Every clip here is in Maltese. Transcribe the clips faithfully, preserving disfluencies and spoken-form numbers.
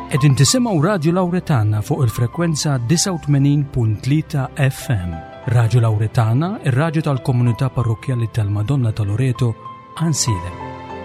Qegħdin tisimgħu Radio Lawretana fuq il-frekwenza tisa' u tmenin punt tlieta F M. Radio Lawretana, ir-radju tal-Komunità Parrokjali tal-Madonna ta' Loreto, Ansilem.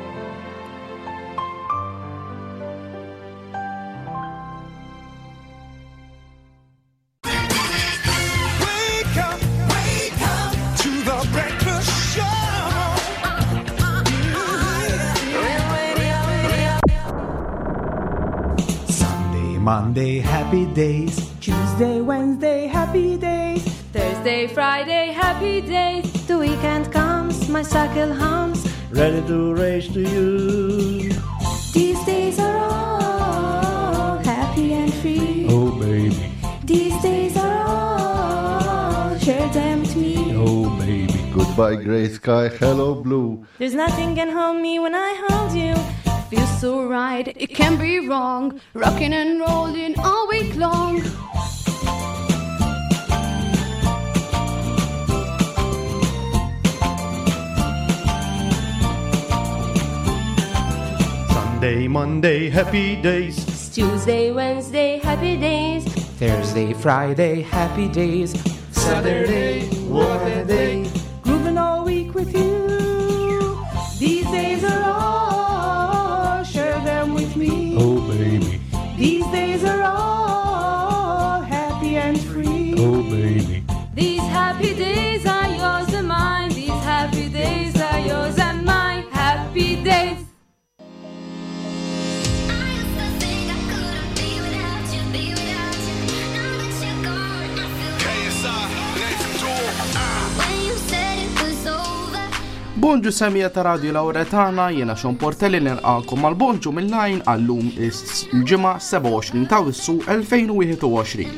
Monday, happy days. Tuesday, Wednesday, happy days. Thursday, Friday, happy days. The weekend comes, my cycle hums, Ready to race to you. These days are all happy and free. Oh, baby. These days are all, share them with me. Oh, baby. Goodbye, gray sky. Hello, blue. There's nothing can hold me when I hold you. Feels so right, it can be wrong. Rocking and rolling all week long. Sunday, Monday, happy days. Tuesday, Wednesday, happy days. Thursday, Friday, happy days. Saturday, what a day. Grooving all week with you. These days are all, share them with me. Oh, baby. These days are all happy and free. Oh, baby. These happy days are yours and mine. These happy days are yours and mine. Happy days. Bonġu semija ta' Radio Lawretana, jena Xon Portelli nilqakom mal-bonġu mill-lajn għallum il-ġimgħa seba' u għoxrin ta' wissu elfejn u wieħed u għoxrin.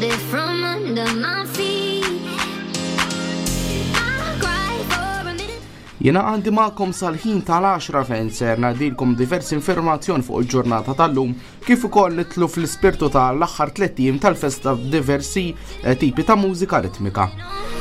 Jena għandi ma'kom sal-ħin tal-għaxra fejn ser ngħidilkom diversi informazzjoni fuq il-ġurnata tal-lum kif ukoll nitlu fl-ispirtu tal-aħħar tliet ijiem tal-festa b'diversi tipi ta' mużika ritmika.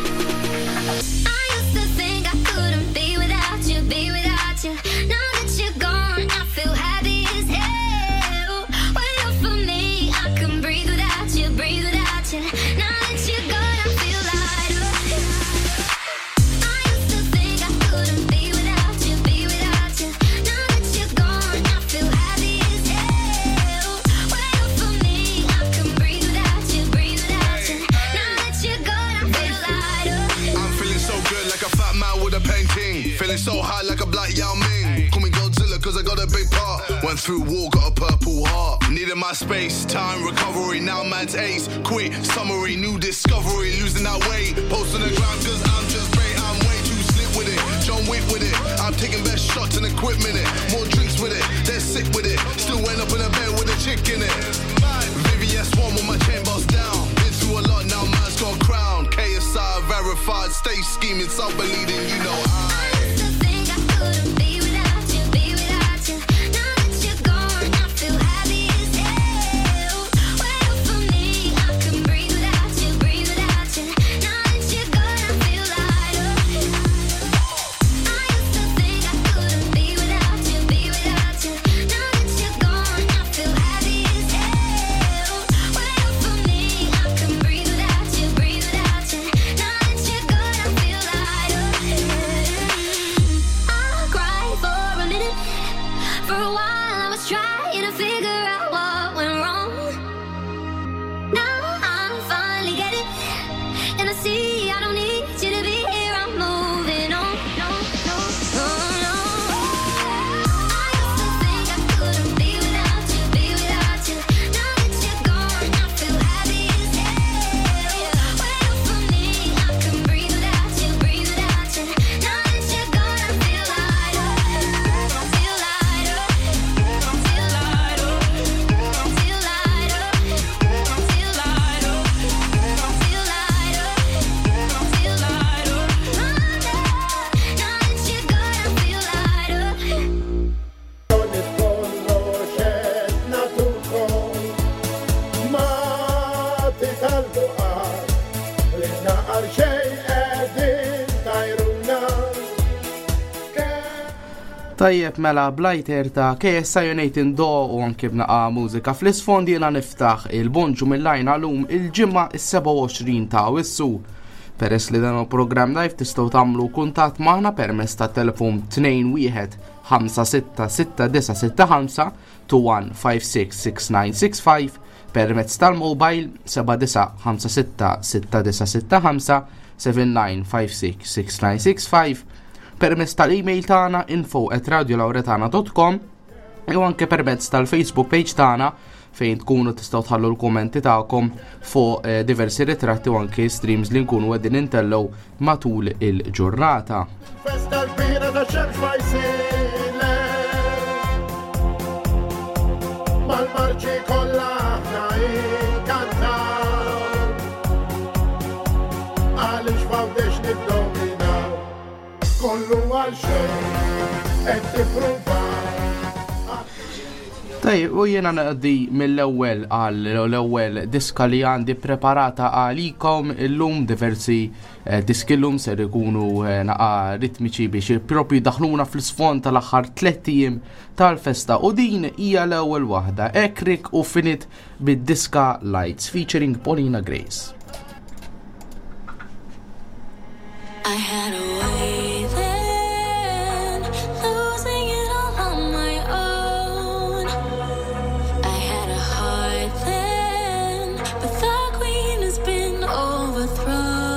So high like a black Yao Ming. Call me Godzilla cause I got a big part. Went through war, got a purple heart. Needed my space, time, recovery. Now man's ace, quit, summary, new discovery. Losing that weight, post on the ground cause I'm just great. I'm way too slick with it, John Wick with it. I'm taking best shots and equipment it. More drinks with it, they're sick with it. Still end up in a bed with a chick in it. Vivian Swan with my chain boss down. Been through a lot, now man's got a crown. K S I verified, stay scheming, some believing, you know I Feel Tajjeb mela blajter ta' K S I United Do u anki bnaqa mużika fl-isfond jiena niftaħ il-bonġu mill-lajna l-lum il-ġimma is-seba' u għoxrin ta' wissu. Peress li dan il-programm live tistgħu tagħmlu kuntatt magħna permezz ta' telefon tnejn wieħed ħamsa sitta sitta disa sitta ħamsa two one five six six nine six five permezz tal-mobile seba' disa' ħamsa sitta sitta disa sitta ħamsa seven nine five six six nine six five permezz tal-email tagħna info at radiolauretana dot com u anke permezz tal-Facebook page tagħna fejn tkunu tistgħu tħallu l-kummenti tagħkom fuq eh, diversi ritratti u anke streams li nkunu qegħdin intellgħu matul il-ġurnata. Festa kbira ta' xemx ma jsirle mal-marċi kollha aħna inkantaw għaliex m'għandix niddominaw kollu għal xejn qed tippruva. Tajjeb, u jiena naqdi mill-ewwel għal l-ewwel diska li għandi preparata għalikom illum diversi eh, diski llum ser ikunu eh, naqa ritmiċi biex propju daħluna fl-isfond tal-aħħar tliet ijiem tal-festa u din hija l-ewwel waħda Ekrik u finit bid-diska Lights featuring Paulina Grace. I had a way then, losing it all on my own. I had a heart then, but the queen has been overthrown.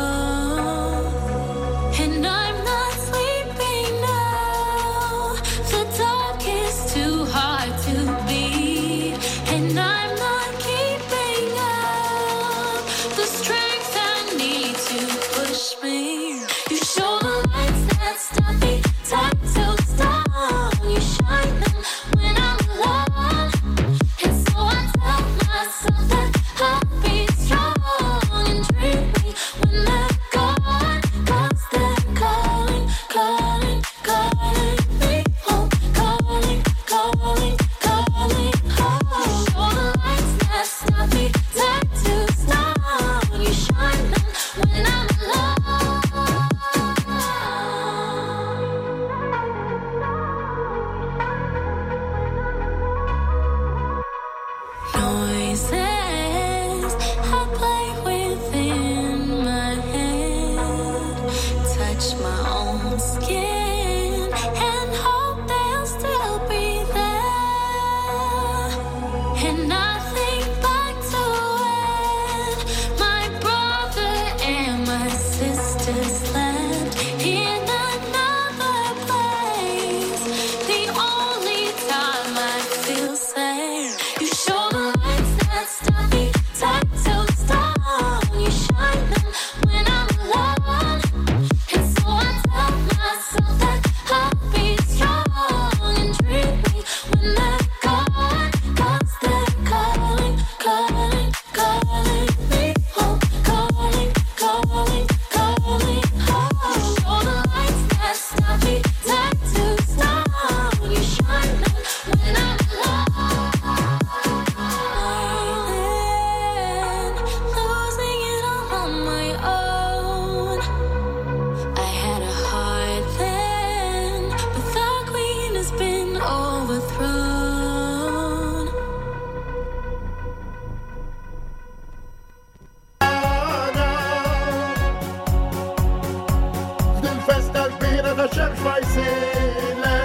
And I'm not sleeping now, the dark is too hard to beat. And I'm not keeping up the strength I need to push me. You show the lights that stop me, tied to stone. You shine them when I'm alone. And so I tell myself that I'll be strong and dream me when they're gone. Cause they're calling, calling, calling me home. Calling, calling, calling home. You show the lights that stop me, tied to stone. You shine them when I'm alone. Noises I play within my head, touch my own skin and hope they'll still be there. And I think back to when my brother and my sister slept in another place. The only time I feel safe. You show the lights that stop me, tied to stone. You shine them when I'm alone. And so I tell myself that I'll be strong and dream me when they're gone. Cause they're calling, calling, calling me home. Calling, calling, calling home. You show the lights that stop me, tied to stone. You shine them when I'm alone. Then, losing it all on my own. I had a heart then, but the queen has been overthrown. Fil-festa kbira ta' xemx ma jsirle.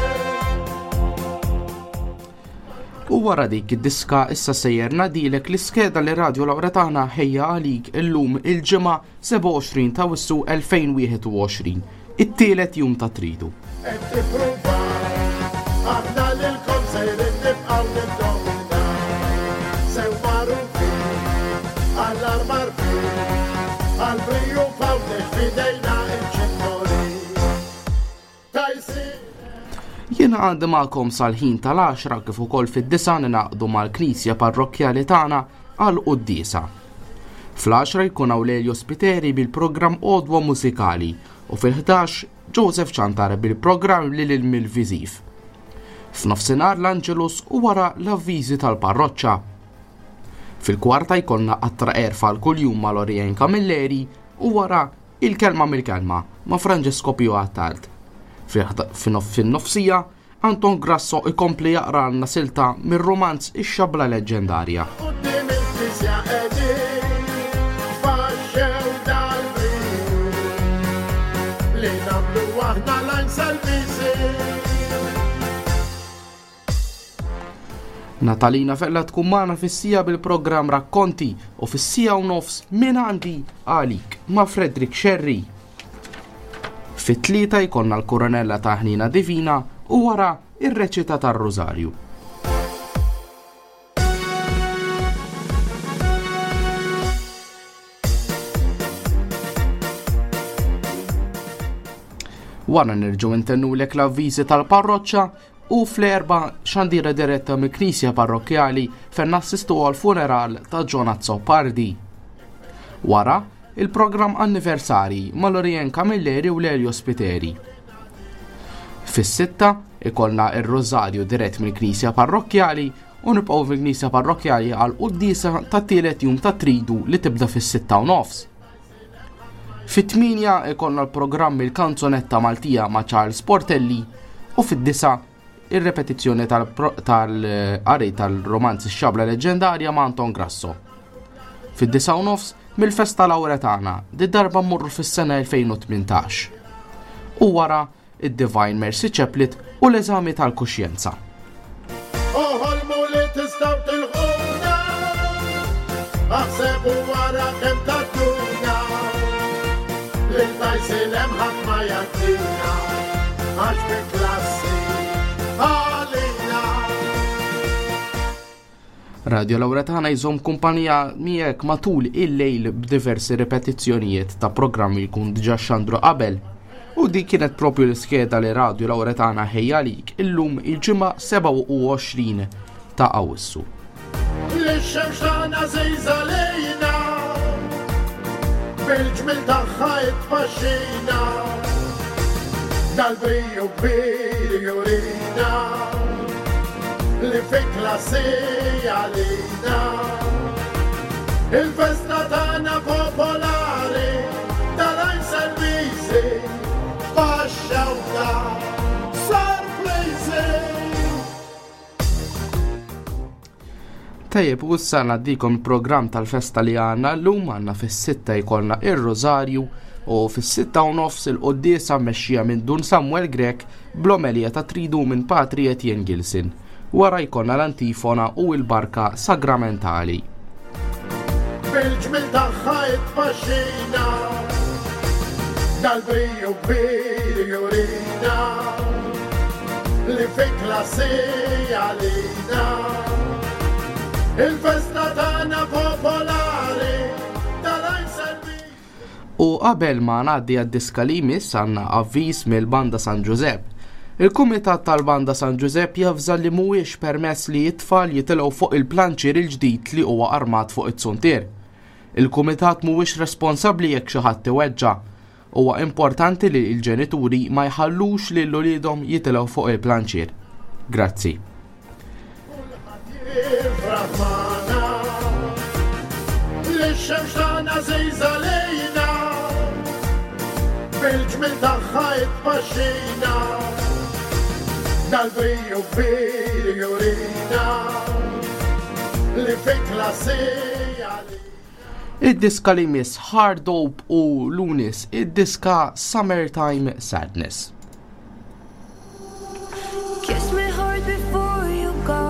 U wara dik id-diska issa sejjer nadilek l-iskeda li Radio Lauretana ħejja għalik illum il-ġimgħa seba' u għoxrin ta' wissu elfejn wieħed u għoxrin, it-tielet jum ta' tridu. Qed tippruva aħna lilkom sejrin nibqgħu niddominaw. Sew magħrufin għall-armarfin għall-briju fawdex f'idejna il-ċittoli. Tajsi Jiena għandi magħkom sal-ħin tal-għaxra kif ukoll fid-disa ningħaqdu mal-Knisja Parrokjali tagħna għal qudiesa. Fl-għaxra jkun hawn Lelio Spiteri bil-programm Għodwa Mużikali u fil-ħdax Joseph Ċantara bil-programm Lil mill-Viżiv. F'nofsinhar l-Angelus u wara l-avviżi tal-parroċċa. Fil-kwarta jkollna qattra erfa' l kuljum mal-Orjen Camilleri u wara il-kelma mill-kelma ma' Francesco Pio Attard. Fin-nofsija, Anton Grasso ikompli jaqralna silta mir-romanz Ix-xabla leġendarja. Qudiem il-knisja qegħdin, faxxew dal-brin, li nagħmlu waħda lajn salbiżin. Natalina Fella tkun magħna fis-sija bil-programm Rakkonti u fis-sija u nofs minn għandi għalik ma' Fredrik Xerri. Fit-tlieta jkollna l-Koronella ta' Ħnina Divina u wara ir-reċita tar-Rożarju. Wara nerġgħu intennulek l-avviżi tal-parroċċa u fl-erba xandira diretta mill-Knisja Parrokjali fejn nassistu għal-funeral ta' Jonazzo Pardi. Wara il-programm anniversari mal-Orien Camilleri u Lelio Spiteri. Fis-sitta ikollna ir-Rożarju dirett mill-Knisja Parrokjali u nibqgħu fil-Knisja Parrokjali għal qudiesa tat-tielet jum ta' Tridu li tibda fis-sitta u nofs. Fit-tminja ikollna l-programm il-Kanzonetta Maltija ma' Charles Portelli u fid-disa ir-repetizzjoni tal-qari tal-romanz Ix-xabla leġendarja ma' Anton Grasso. Fid-disa u nofs mill-Festa Lawretana, di darba mmorru fis-sena elfejn u tmintax. U wara id-Divine Mercy Chaplet u l-eżami tal-kuxjenza. Oħolmu li tistgħu tilħuna, aħsebu wara kemm tatuna, lil tajsil hemm ħadd ma jagħtina, għax bi klassi għalina. Radio Lawretana jżomm kumpanija miegħek matul il-lejl b'diversi repetizzjonijiet ta' programmi li kun diġà xandru qabel. U di kienet propju l-iskeda li Radio Lawretana ħejja lik illum il-ġimgħa seba' u għoxrin ta' Awwissu. L-xemx tagħna żejża lejna, bil-ġmil tagħha tpaxxina, dal-briju kbir jurina, li fi klassi għalina. Il-festa tagħna popolari tal-għajn servizi baxxawta sorprizi. Tajjeb, u issa ngħaddikom il-programm tal-festa li għandna llum għandna fis-sitta jkollna ir-Rożarju u fis-sitta u nofs il-qoddiesa mmexxija minn Dun Samuel Grek bl-omelija ta' Tridu minn Patri Etienne Gilson. Wara jkollna l-antifona u l-barka sagramentali. Bil-ġmil tagħha tpaxxina, dal-briju kbir jurina, li fi klassi għalina. Il-festa tagħna popolari tal-għajn servizi. U qabel ma ngħaddi għad-diska li jmiss għandna avviż mill-Banda San Giuseppe. Il-Kumitat tal-Banda San Giuseppe jafża li mhuwiex permess li t-tfal jitilgħu fuq il-planċir il-ġdid li huwa armat fuq it-suntier. Il-Kumitat mhuwiex responsabbli jekk xi ħadd iweġġa'. Huwa importanti li l-ġenituri ma jħallux lil uliedhom jitilgħu fuq il-planċir. Grazzi. L-xemx tagħna żejża lejna, bil-ġmil tagħha tpaxxina, dal-briju kbir jurina, li fi klassi għalina. Id-diska li miss Hard Dope u Lunis, id-diska Summertime Sadness. Kiss me hard before you go.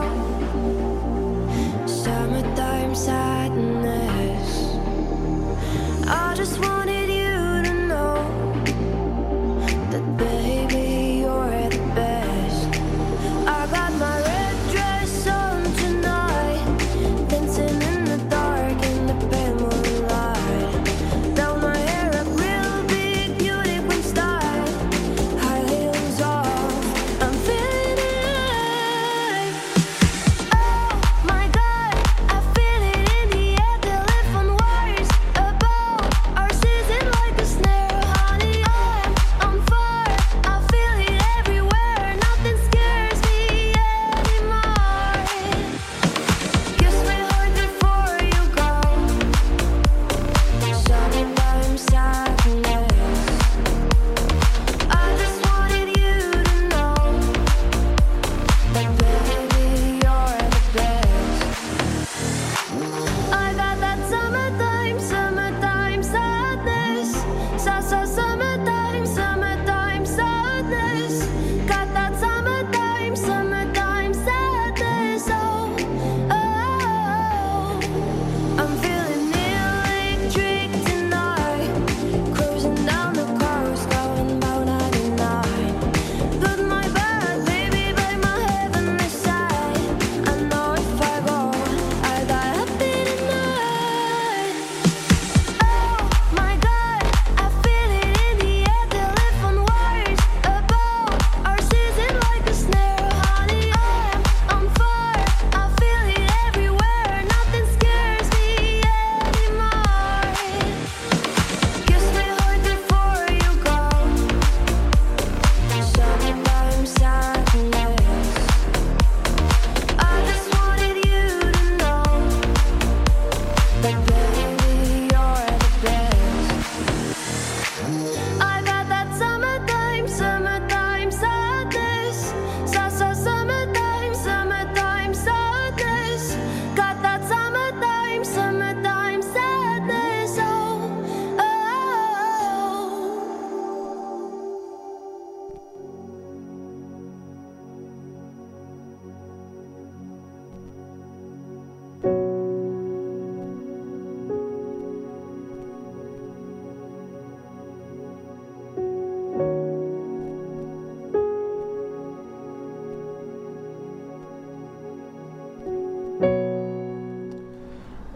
Summertime sadness. I just wanted you to know that baby you're the best. I got my red dress on tonight, dancing in the dark in the pale moonlight. Down my hair a real big beauty queen style.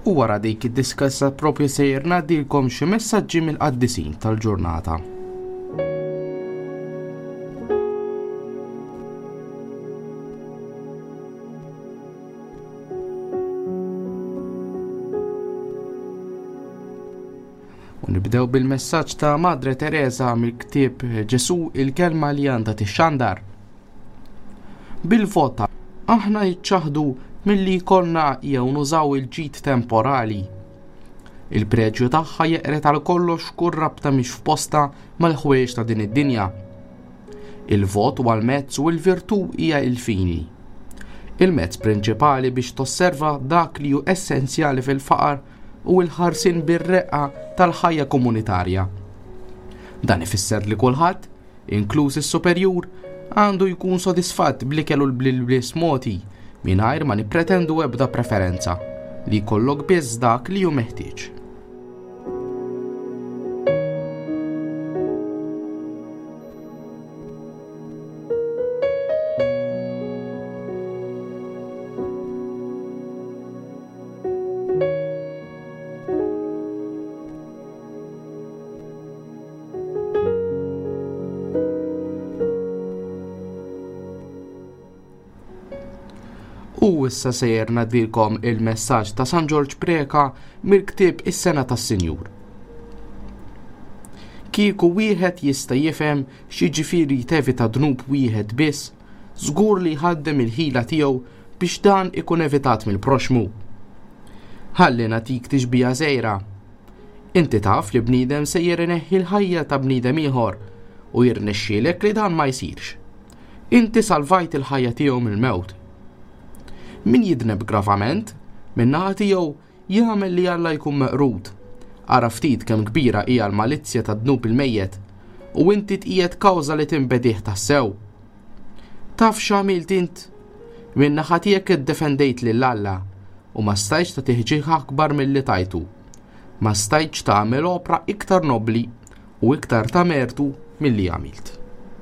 U wara dik id-diskassa propju sejjer ngħaddilkom xi messaġġi mill-qaddisin tal-ġurnata. U nibdew bil-messaġġ ta' Madre Teresa mill-ktieb Ġesu il-kelma li għandha tixxandar. Bil-vota aħna jiċċaħdu milli jkollna jew nużaw il-ġid temporali. Il-preġju tagħha jeqret għal kollox kull rabta mhix f'posta mal-ħwejjeġ ta' din id-dinja. Il-vot huwa l-mezz u l-virtù hija l-fini. Il-mezz prinċipali biex tosserva dak li hu essenzjali fil-faqar u l-ħarsin bir-reqqa tal-ħajja komunitarja. Dan ifisser li kulħadd, inkluż is-superjur, għandu jkun sodisfatt bl-ikel u l-bliss moti mingħajr ma nippretendu ebda preferenza li jkollok biss dak li hu meħtieġ. U issa sejjer ngħaddilkom il-messaġġ ta' San George Preka mill-ktieb Is-Sena tas-Sinjur. Kieku wieħed jista' jifhem x'jiġifieri tevita dnub wieħed biss, żgur li jħaddem il-ħila tiegħu biex dan ikun evitat mill-proxmu. Ħalli nagħtik tixbija żgħira. Inti taf li bniedem sejjer ineħħi l-ħajja ta' bniedem ieħor u jirnexxielek li dan ma jsirx. Inti salvajt il-ħajja tiegħu mill-mewt. Min jidneb gravament, min naħa tiegħu jagħmel li Alla jkun meqrud. Ara ftit kemm kbira hija l-malizzja ta' dnub il-mejjed u inti tqiegħed kawża li tinbedih tassew. Taf x'għamilt int? Min naħa tiegħek iddefendejt lil Alla u ma stajtx ta' tiħġieħ akbar milli tajtu. Ma stajtx tagħmel opra iktar nobbli u iktar ta' mertu milli għamilt.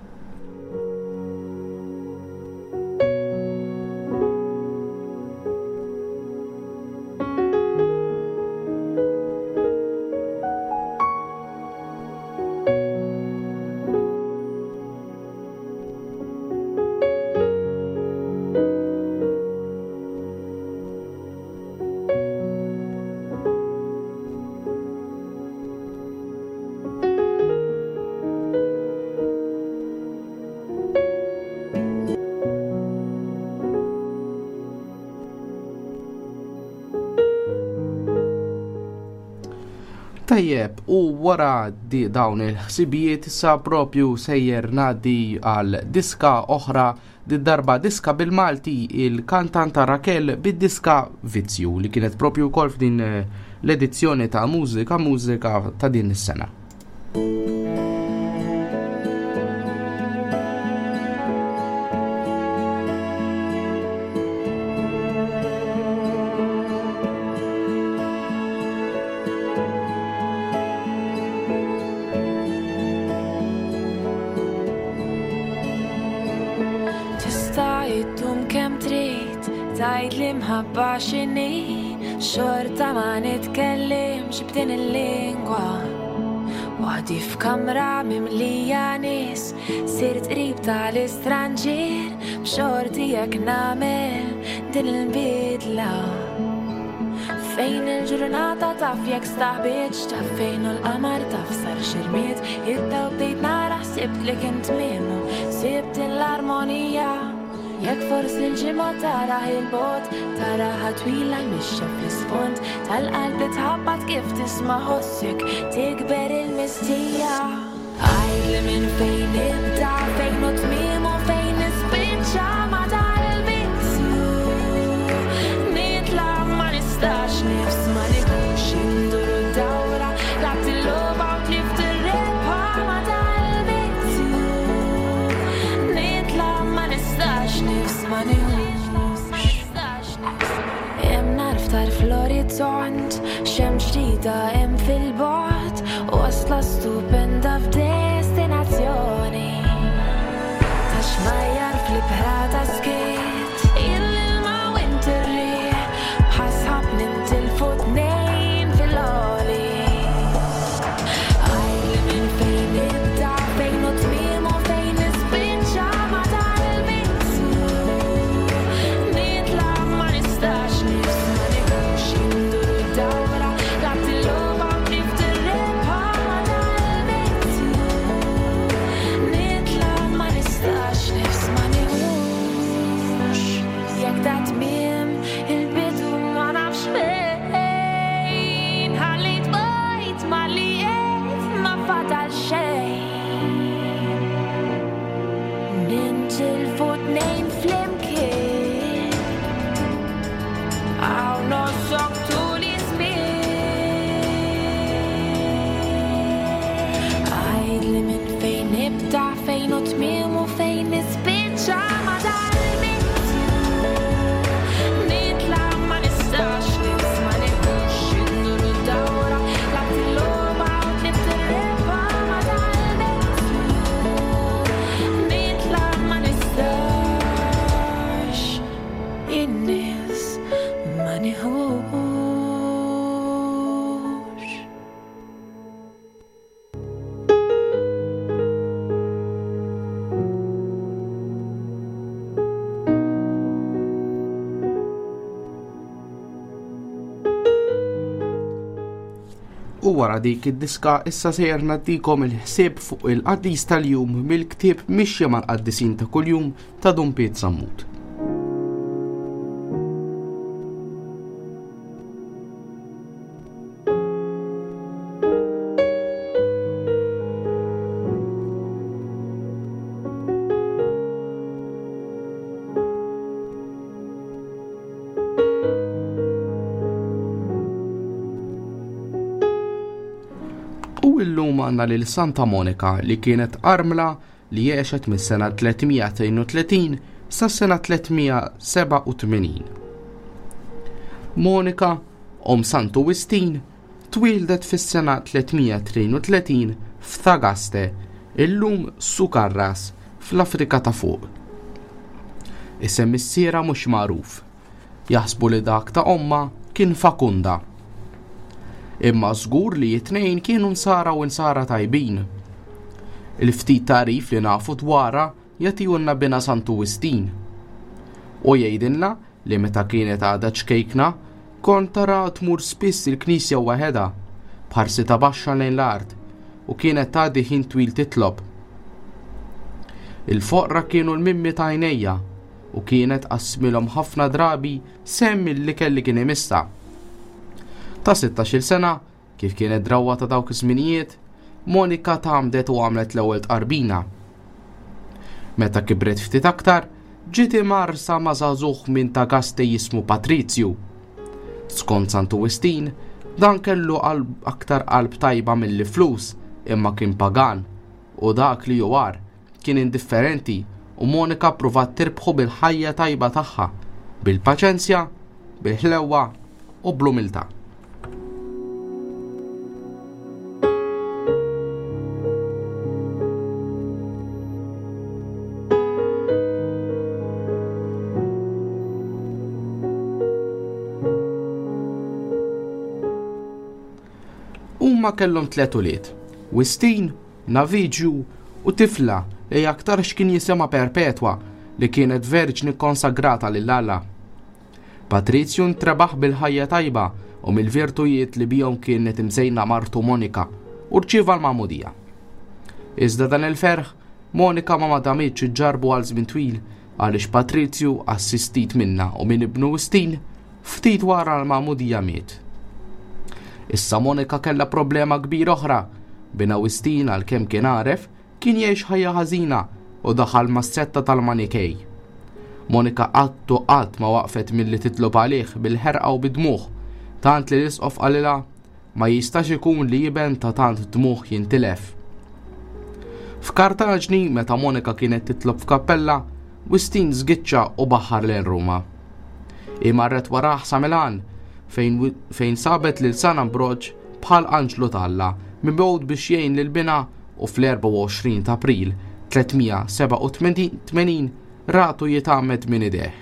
Tajjeb, u wara di dawn il-ħsibijiet issa propju sejjer ngħaddi għal diska oħra, di darba diska bil-Malti il-kantanta Raquel bid-diska Vizzju li kienet propju wkoll f'din l-edizzjoni ta' mużika mużika ta' din is-sena. Tajt li mħabba xini, xorta ma nitkellimx b'din il-lingwa. Waħdi f'kamra mimlija nies, sirt qrib tal-istranġir, b'xorti jekk nagħmel din il-bidla. Fejn il-ġurnata taf jekk staħbitx, taf fejn u l-qamar taf sar xirmiet, id-daw bdejt nara ħsibt li kien tmiemu, sibt l-armonija. Jekk forsi l-ġimgħa tara il-bot, tara ħatwila mixxa fl-isfond tal-qalb tħabbat kif tisma' ħossek tikber il-mistija. Għajdli minn fejn ibda, fejn u tmiem u fejn nispiċċa ma tal-Vizzju. Nitla ma nistax nifs ma nibux induru dawra, laqt il-logħba u tlift ir-rebħa ma tal-Vizzju. Nitla ma nistax nifs ma nibux. Hemm nar ftar fl-orizzont, xemx ġdida hemm fil-bogħod, wasla stupenda f'destinazzjoni. Tax majjar fl-ibħra ta' skiet, il-ilma u inti r-riħ, bħasħab nintilfu U wara dik id-diska issa sejjer nagħtikom il-ħsieb fuq il-qaddis tal-jum mill-ktieb Mixja mal-qaddisin ta' kuljum ta' Don Piet Sammut. U illum għandna lil Santa Monika li kienet armla li jgħixet mis-sena tlietmija tnejn u tletin sas-sena tlietmija seba' u tmenin. Monika, om Santu Wistin, twildet fis-sena tlietmija tnejn u tletin f'Thagaste, illum Sukarras, fl-Afrika ta' fuq. Isem is-siera mhux magħruf. Jaħsbu li dak ta' omma kien Fakunda. Imma żgur li t-tnejn kienu nsara u nsara tajbin. Il-ftit tarif li nafu dwarha jagħtihulna bina Santu Wistin. U jgħidilna li meta kienet għadha ċkejkna kont tara tmur spiss il-knisja waħedha bħarsi ta' baxxa lejn l-art u kienet tgħaddi ħin twil titlob. Il-foqra kienu l-mimmi ta' għajnejja u kienet qasmilhom ħafna drabi semm li kelli kien imissa. Ta' sittax-il sena, kif kienet drawwa ta' dawk iż-żminijiet, Monika tgħamdet u għamlet l-ewwel tqarbina. Meta kibret ftit aktar, ġiet imarsa ma' żagħżugħ minn Thagaste jismu Patrizju. Skont Santu Wistin, dan kellu qalb aktar qalb tajba milli flus, imma kien pagan, u dak li juwar kien indifferenti u Monika pruvat tirbħu bil-ħajja tajba tagħha, bil-paċenzja, bil-ħlewwa u bl-umiltà. Huma kellhom tliet ulied, Wistin, Naviġju u tifla li aktar x'kien jisimha Perpetwa li kienet verġni konsagrata lil Alla. Patrizju ntrebaħ bil-ħajja tajba u mill-virtujiet li bihom kienet imżejna martu Monika u rċieva l-magħmudija. Iżda dan il-ferħ, Monika ma madamitx iġġarbu għal żmien twil għaliex Patrizju assistit minna u minn ibnu Wistin ftit wara l-magħmudija miet. Issa Monika kellha problema kbir oħra, bina Wistin għalkemm kien għaref kien jgħix ħajja ħażina u daħal mas-setta tal-Manikej. Monika qatt u qatt ma waqfet milli titlob għalih bil-ħerqa u bid-dmugħ, tant li l-isqof qalilha ma jistax ikun li jiben ta' tant dmugħ jintilef. F'Kartaġni meta Monika kienet titlob f'kappella, Wistin żgiċċa u baħħar lejn Ruma. Imarret waraħ sa Milan fejn, fejn sabet lil San Ambroġ bħal anġlu talla mibgħud biex jgħin lil bina u fl-erba' u għoxrin ta' April tlietmija seba' u tmenin ratu jitgħammed minn idejh.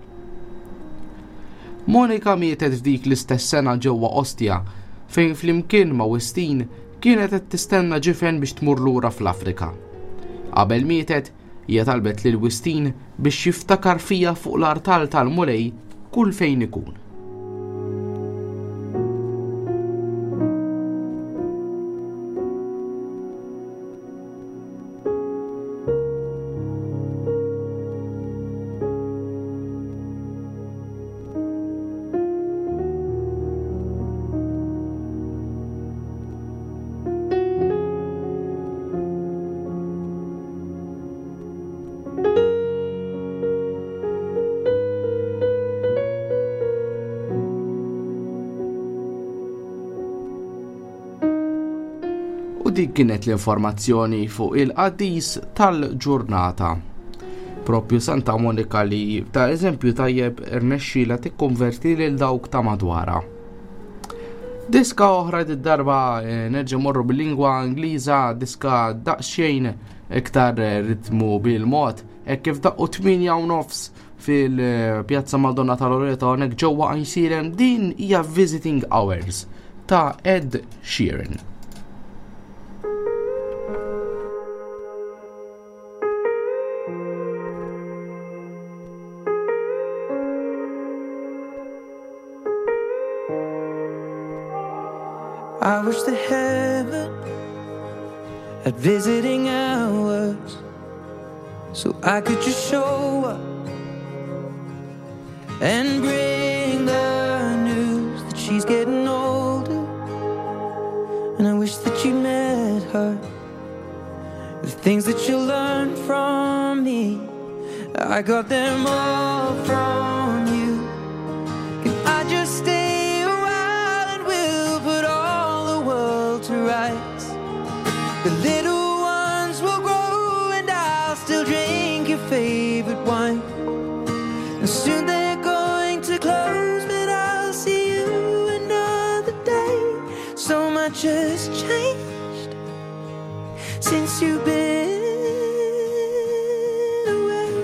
Monika mietet f'dik l-istess sena ġewwa Ostia fejn flimkien ma' Wistin kienet qed tistenna ġifen biex tmur lura fl-Afrika. Qabel mietet hija talbet lil Wistin biex jiftakar fija fuq l-artal tal-mulej kull fejn ikun. Dik kienet l-informazzjoni fuq il-qaddis tal-ġurnata. Propju Santa Monika li ta' eżempju tajjeb irnexxiela tikkonverti lil dawk ta' madwara. Diska oħra d-darba nerġa' morru bil-lingwa Ingliża, diska daqsxejn iktar ritmu bil-mod, hekk kif daqqu tminja u nofs fil-Pjazza Madonna ta' Loreto hawnhekk ġewwa Għajsirem, din hija Visiting Hours ta' Ed Sheeran. I wish that heaven had visiting hours, so I could just show up and bring the news that she's getting older. And I wish that you met her. The things that you learned from me, I got them all from you. Can I just stay a while and we'll put all the world to rights? The little ones will grow and I'll still drink your favorite wine. And soon they're going to close, but I'll see you another day. So much has changed since you've been away.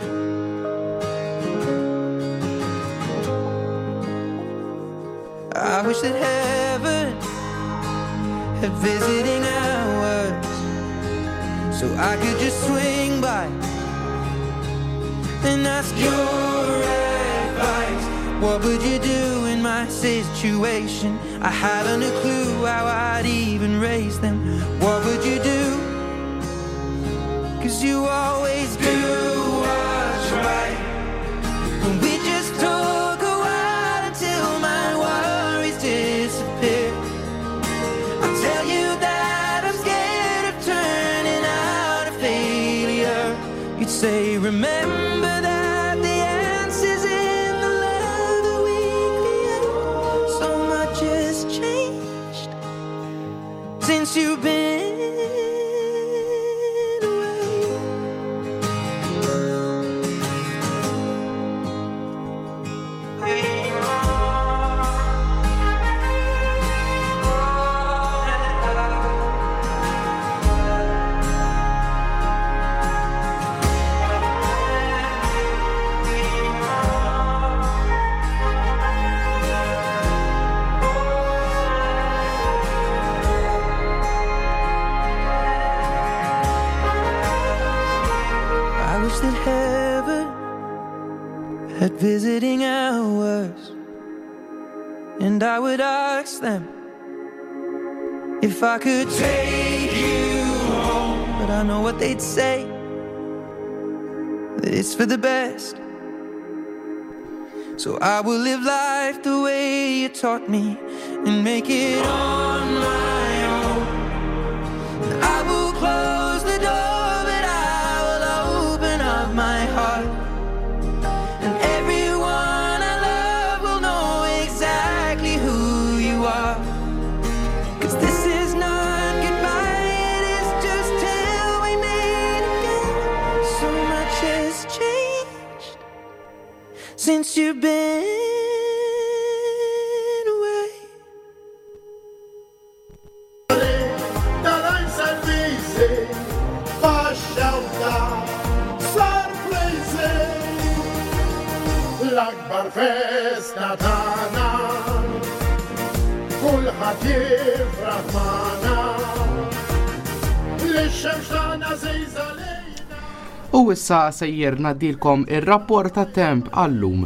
I wish that heaven had visiting hours, so I could just swing by and ask your advice. What would you do in my situation? I haven't a clue how I'd even raise them. What would you do? 'Cause you always do what's right. And we just talk a while until my worries disappear. I'll tell you that I'm scared of turning out a failure. You'd say, remember that the answer's in the love that we create. So much has changed since you've been that heaven had visiting hours, and I would ask them if I could take you home. But I know what they'd say, that it's for the best. So I will live life the way you taught me and make it on my own. I will close the door, my heart, and everyone I love will know exactly who you are. 'Cause this is not goodbye, it is just till we meet again. So much has changed since you've been away. L-akbar festa tagħna kulħadd jifraħ magħna l-xemx tagħna żejża lejna. U issa sejjerna dilkom ir-rapport ta' temp għallum.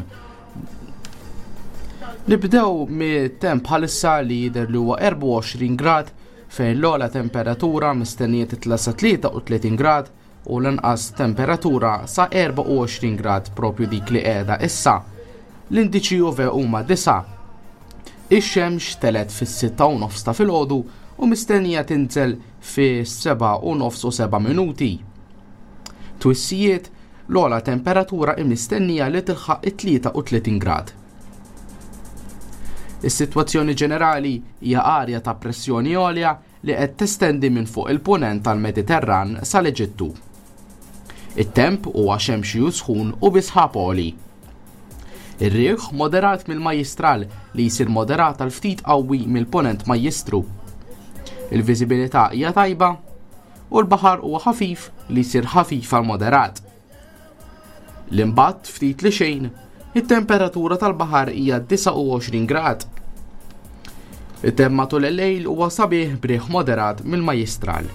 Nibdew mit-temp bħalissa li jidher li huwa erba' u għoxrin grad fejn l-ogħla temperatura mistennijiet titla' sa tlieta u tletin grad u l-inqas temperatura sa erba' u għoxrin grad propju dik li qiegħda issa. L-indiċi U V huma disa'. Ix-xemx telet fis-sitta u nofs ta' filgħodu u mistennija tinżel fis-seba' u nofs u seba' minuti. Twissijiet l-ogħla temperatura imistennija li tilħaq it-tlieta u tletin grad. Is-sitwazzjoni ġenerali hija arja ta' pressjoni għolja li qed testendi minn fuq il-punent tal-Mediterran sal-Eġittu. It-temp huwa xemxi u sħun u bisħab għoli. Ir-riħ moderat mill-majjistral li jsir moderat għal ftit qawwi mill-punent majjistru. Il-viżibilità hija tajba u l-baħar huwa ħafif li jsir ħafif għal moderat. L-imbagħad ftit li xejn, it-temperatura tal-baħar hija disa' u għoxrin grad. It-temp matul il-lejl huwa sabiħ b'riħ moderat mill-majjistral.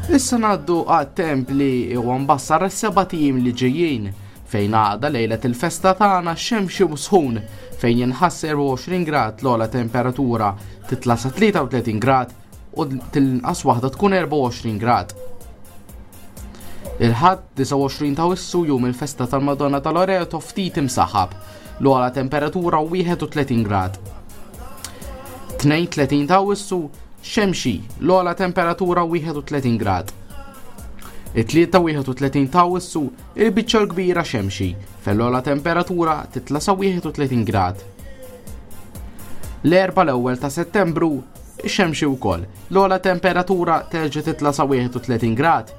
Issa naddu għat templi u għambassar s-sabatim li ġejjin fejn għada lejlet il-festa tagħna xemxi u sħun fejn jinħass erba' grad l-ola temperatura titla sa tlieta u tletin grad u tilqas waħda tkun erba' grad. Il-ħadd disa' u għoxrin ta' wissu jum il-festa tal-Madonna tal-Loreto ftit imsaħħab l-ola temperatura wieħed u tletin grad. tnejn u tletin ta' wissu xemxi l-ola temperatura wieħed u tletin grad. it-tlieta wieħed u tletin ta' wissu il-biċċa l-kbira xemxi fell-ola temperatura titla sa wieħed u tletin grad. L-erba' l-ewwel ta' Settembru xemxi wkoll l-ola temperatura terġa' titla sa wieħed u tletin grad.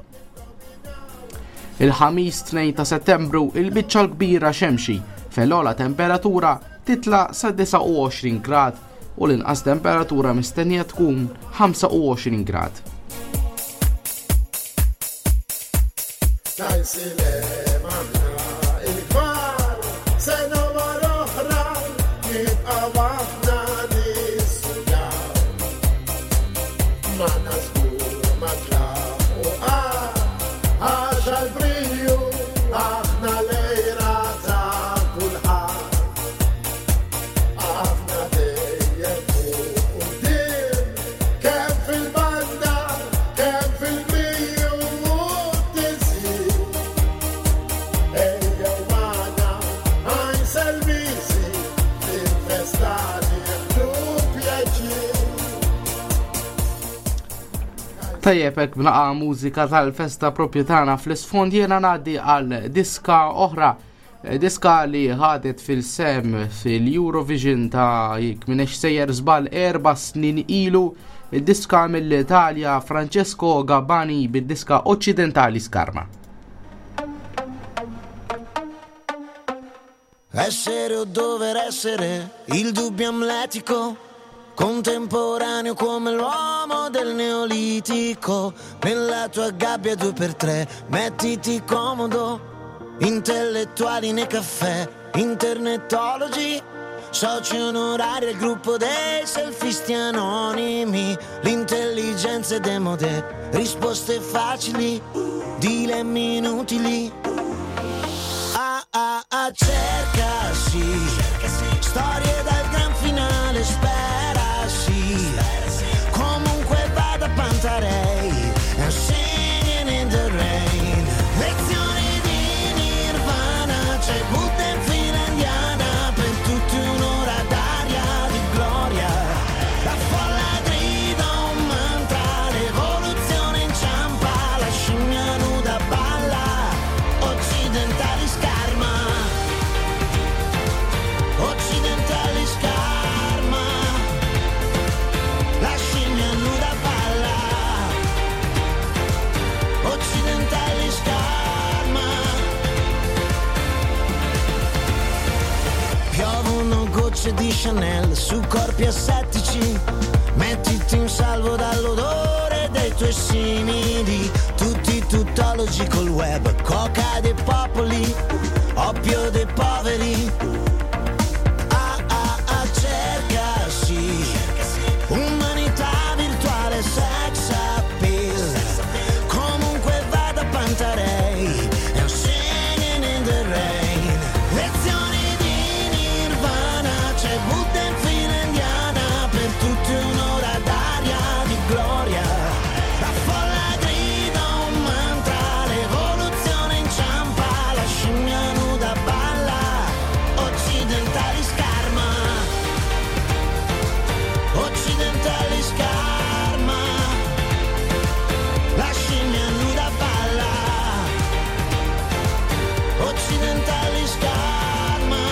Il-ħamis tnejn ta' Settembru il-biċċa l-kbira xemxi fell-ola temperatura titla sa disa' u għoxrin grad u l-inqas temperatura mistennija tkun ħamsa u għoxrin grad. Tajjeb hekk bnaqa mużika tal-festa propju tagħna fl-isfond jiena ngħaddi għal diska oħra, diska li ħadet fil-sem fil-Eurovision ta' jekk minix sejjer żball erba' snin ilu, id-diska mill-Italja Francesco Gabbani bid-diska Occidentali Skarma. Essere o dover essere, il dubbio amletico, contemporaneo come l'uomo del neolitico. Nella tua gabbia due per tre, mettiti comodo, intellettuali nei caffè, internetologi, soci onorari al gruppo dei selfisti anonimi. L'intelligenza è demode, risposte facili, dilemmi inutili. Ah ah ah, cercasi, storie dal gran finale, spera sì, comunque vada Pantarei, and singing in the rain. Lezioni di Nirvana, c'è Buddha in fila indiana, per tutti un'ora d'aria di gloria. La folla grida un mantra, l'evoluzione inciampa, la scimmia nuda balla, occidentali scarma, occidentali scarma, la scimmia nuda balla, occidentali scarma. Piovono gocce di Chanel su corpi assettici, mettiti in salvo dall'odore dei tuoi simili. Tutti tuttologi col web, coca dei popoli, oppio dei poveri. Ah ah ah, cercasi, umanità virtuale, sex appeal, comunque vada Pantarei, and singing in the rain. Lezioni di Nirvana, c'è Buddha in fila indiana, per tutti un'ora d'aria di gloria. La folla grida un mantra, l'evoluzione inciampa, la scimmia nuda balla, occidentali scarma, occidentali scarma, la scimmia nuda balla, occidentali scarma.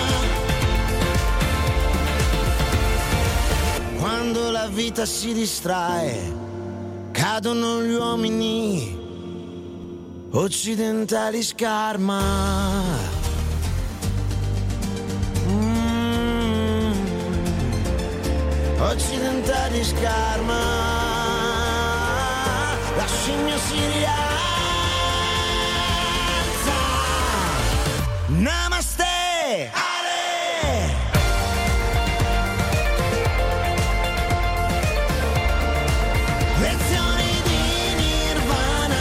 Quando la vita si distrae, cadono gli uomini, occidentali scarma. Mm. Occidentali scarma, la scimmia si rialza. Namaste, Ale. Lezioni di Nirvana,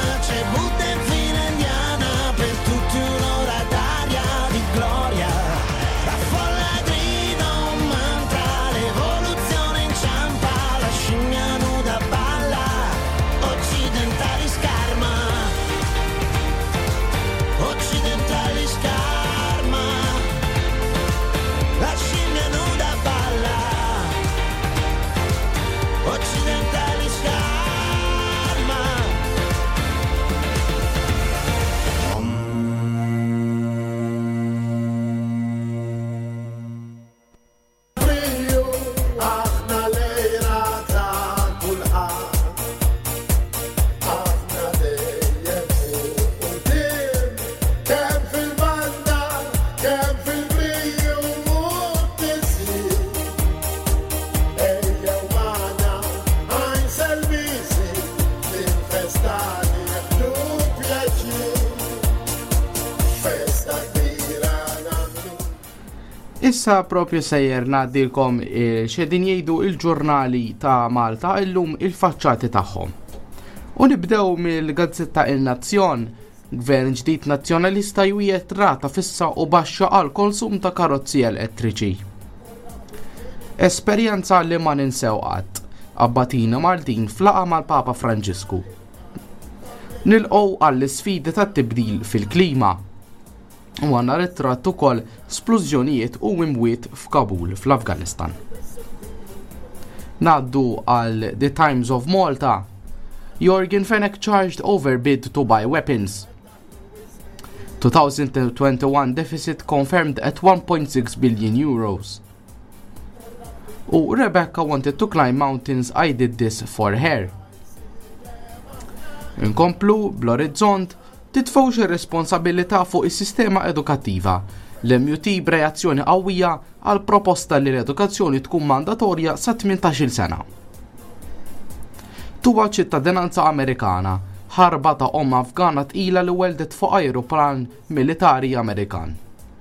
Issa propju sejjer ngħaddilkom x'edin jgħidu il-ġurnali ta' Malta illum il-faċċati tagħhom. U nibdew mill-Gazzetta Il-Nazzjon, Gvern ġdid nazzjonalista jwiet rata fissa u baxxa għal konsum ta' karozzi elettriċi. Esperjenza li ma ninsew qatt, Abbatina Martin flaqa mal-Papa Franġisku. Nilqgħu għall-isfidi tat-tibdil fil-klima. U għandna ritratt ukoll splużjonijiet u imwiet f'Kabul fl-Afganistan. Ngħaddu għal The Times of Malta. Jorgen Fenech charged overbid to buy weapons. twenty twenty-one deficit confirmed at one point six billion euros. U Rebecca wanted to climb mountains, I did this for her. Inkomplu bl-orizzont titfawx ir-responsabilità fuq is-sistema edukattiva. L-M U T b'reazzjoni qawwija għal proposta li l-edukazzjoni tkun mandatorja sa tmintax-il sena. Tuwa ċittadinanza Amerikana, ħarba ta' omm Afgana tqila li weldet fuq ajruplan militari Amerikan.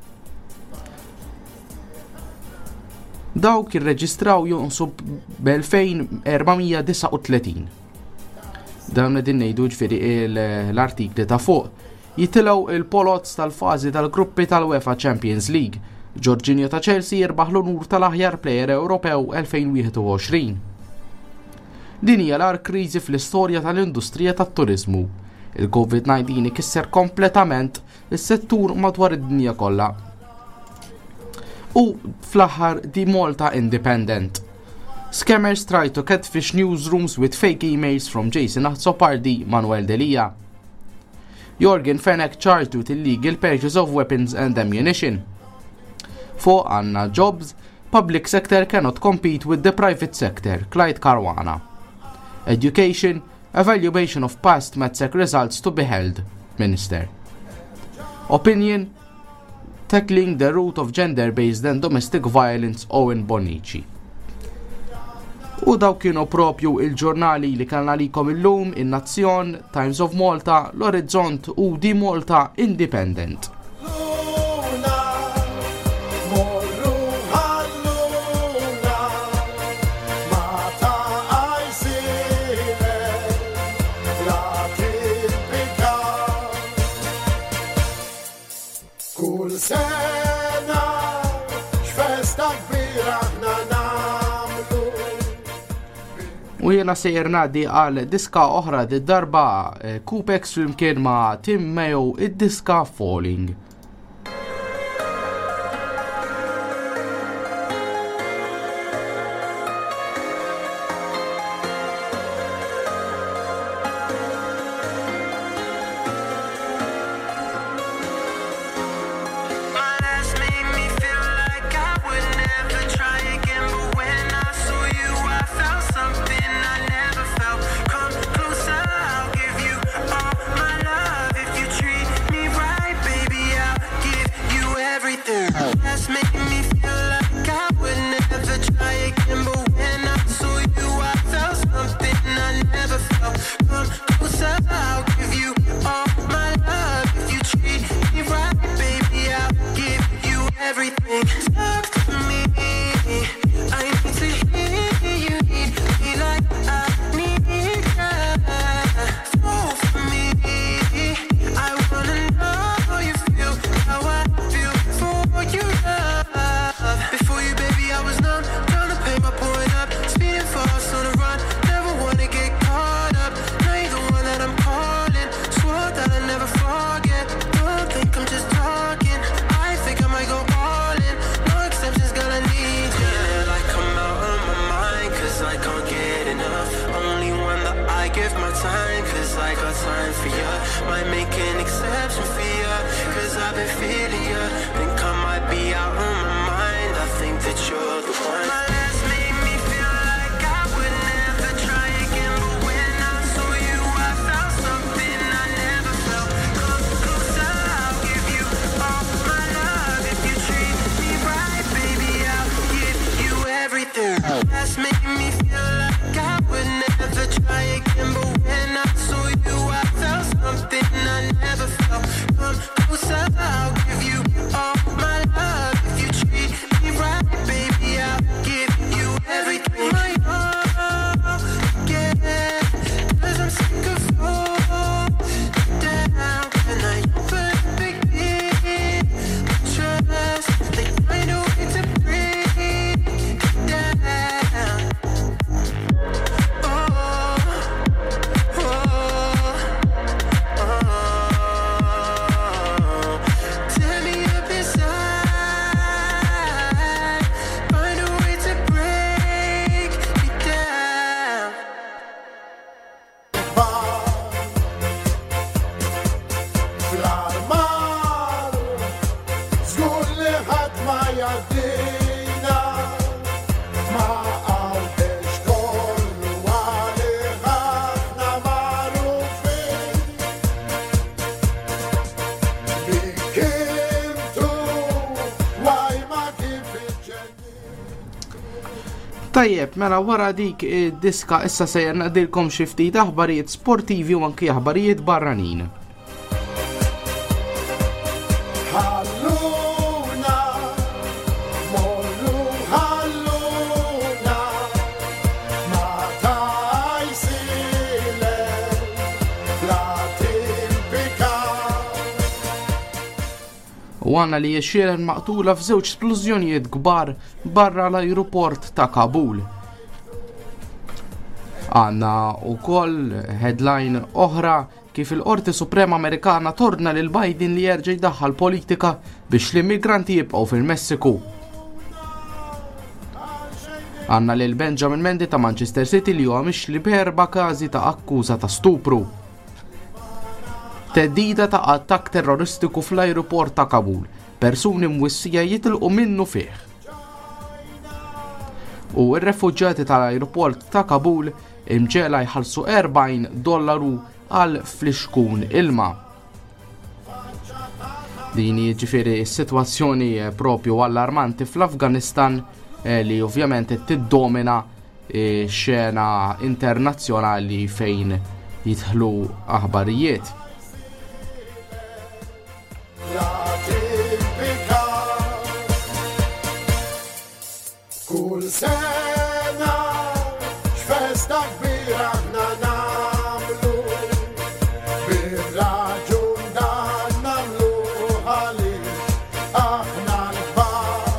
Dawk irreġistraw jonqsu b'elfejn erba'mija disa' u tletin. Dawn qegħdin ngħidu ġifieri l-artikli ta' fuq. Jitilgħu il-polots tal-fażi tal-gruppi tal-UEFA Champions League. Jorginho ta' Chelsea jirbaħ l-unur tal-aħjar plejer Ewropew elfejn wieħed u għoxrin. Din hija l-ar kriżi fl-istorja tal-industrija tat-turiżmu. Il-COVID nineteen ikisser kompletament is-settur madwar id-dinja kollha. U fl-aħħar di Malta Independent. Scammers try to catfish newsrooms with fake emails from Jason Azzopardi, Manuel Delia. Jorgen Fenech charged with illegal purchase of weapons and ammunition. For Anna Jobs, public sector cannot compete with the private sector, Clyde Caruana. Education, evaluation of past MATSEC results to be held, Minister. Opinion, tackling the root of gender-based and domestic violence, Owen Bonici. U daw kienu propju il-ġurnali li kellna likom illum, In-Nazzjon, Times of Malta, L-Orizzont u Di Malta Independent. U jena sejjer ngħaddi għal diska oħra d-darba Kupex flimkien ma' Tim Mayo id-diska Falling. Come closer, I'll give you all my love. If you treat me Tajjeb, mela wara dik id-diska issa sejjer naqdilkom xi ftit aħbarijiet sportivi u anki aħbarijiet barranin. Ħalluna, morru ħalluna, ma tajsile, la timpika. U għanna li jiexxielen maqtula f'żewġ esplużjonijiet kbar barra l-ajruport ta' Kabul. Għanna u koll headline oħra kif il-Qorti Suprema Amerikana torna lil Biden li jerġa' jdaħħal politika biex l-immigranti jibqgħu fil-Messiku. Għanna lil Benjamin Mendy ta' Manchester City li huwa mixli b'erba' każi ta' akkuża ta' stupru. Teddida ta' attakk terroristiku fl-ajruport ta' Kabul. Persuni mwissija jitilqu minnu fih. U r-refuġġjati tal-ajruport ta' Kabul imġela jħallsu erbgħin dollaru għal fliexkun ilma. Dini ġifieri s-sitwazzjoni propju allarmanti fl-Afganistan li ovvjament tiddomina xena internazzjonali fejn jidħlu aħbarijiet. Kull sena x'festa kbira aħna nagħmlu, bir-raġun dan nagħmlu għaliex aħna l-kbar.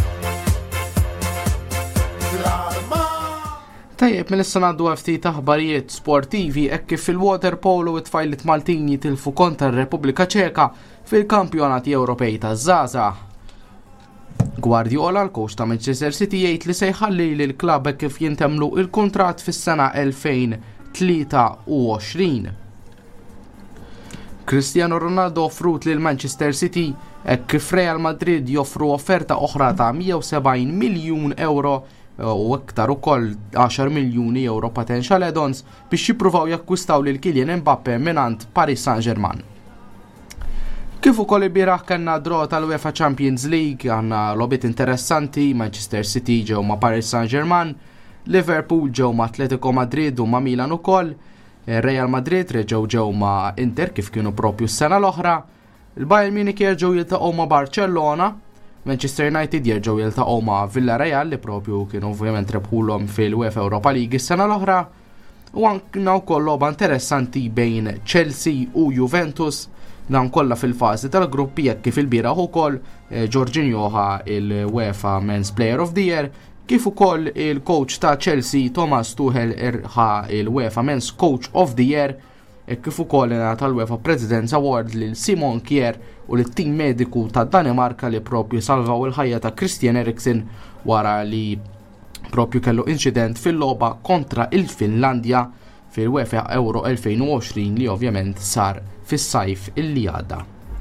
Tajjeb, mill-issa ngħaddu ftit aħbarijiet sportivi hekk kif fil-water polo it-tfajliet Maltin jitilfu kontra r-Repubblika Ċeka fil-kampjonati Ewropej taż-żgħażagħ. Guardiola, l-coach ta' Manchester City, jgħid li se jħalli lil klabb kif jintemlu il-kuntratt fis-sena elfejn tlieta u għoxrin. Cristiano Ronaldo offrut lil Manchester City hekk kif Real Madrid joffru offerta oħra ta' mija u sebgħin miljun euro u iktar ukoll għaxar miljuni euro potential add-ons biex jippruvaw jakkwistaw lil Kylian Mbappé minant Paris Saint-Germain. Kif ukoll il-bieraħ kellna draw tal-UEFA Champions League, għandna logħbiet interessanti, Manchester City ġew ma' Paris Saint-Germain, Liverpool ġew ma' Atletico Madrid u ma' Milan ukoll, Real Madrid reġgħu ġew ma' Inter kif kienu propju s-sena l-oħra, il-Bayern Munich jerġgħu jiltaqgħu ma' Barcellona, Manchester United jerġgħu jiltaqgħu ma' Villarreal li propju kienu ovvjament rebħulhom fil-UEFA Europa League is-sena l-oħra, u għandna wkoll logħba interessanti bejn Chelsea u Juventus. Dan kollha fil-fażi tal-gruppi jekk kif il-bieraħ ukoll Jorginho ħa il-UEFA Men's Player of the Year, kif ukoll il-coach ta' Chelsea Thomas Tuchel ħa il-UEFA Men's Coach of the Year, kif ukoll tal-UEFA President's Award lil Simon Kjær u lit-tim mediku ta' Danimarka li propju salvaw il-ħajja ta' Christian Eriksen wara li propju kellu incident fil-logħba kontra il-Finlandja fil-UEFA Euro elfejn u għoxrin li ovvjament sar fis-sajf illi għadda.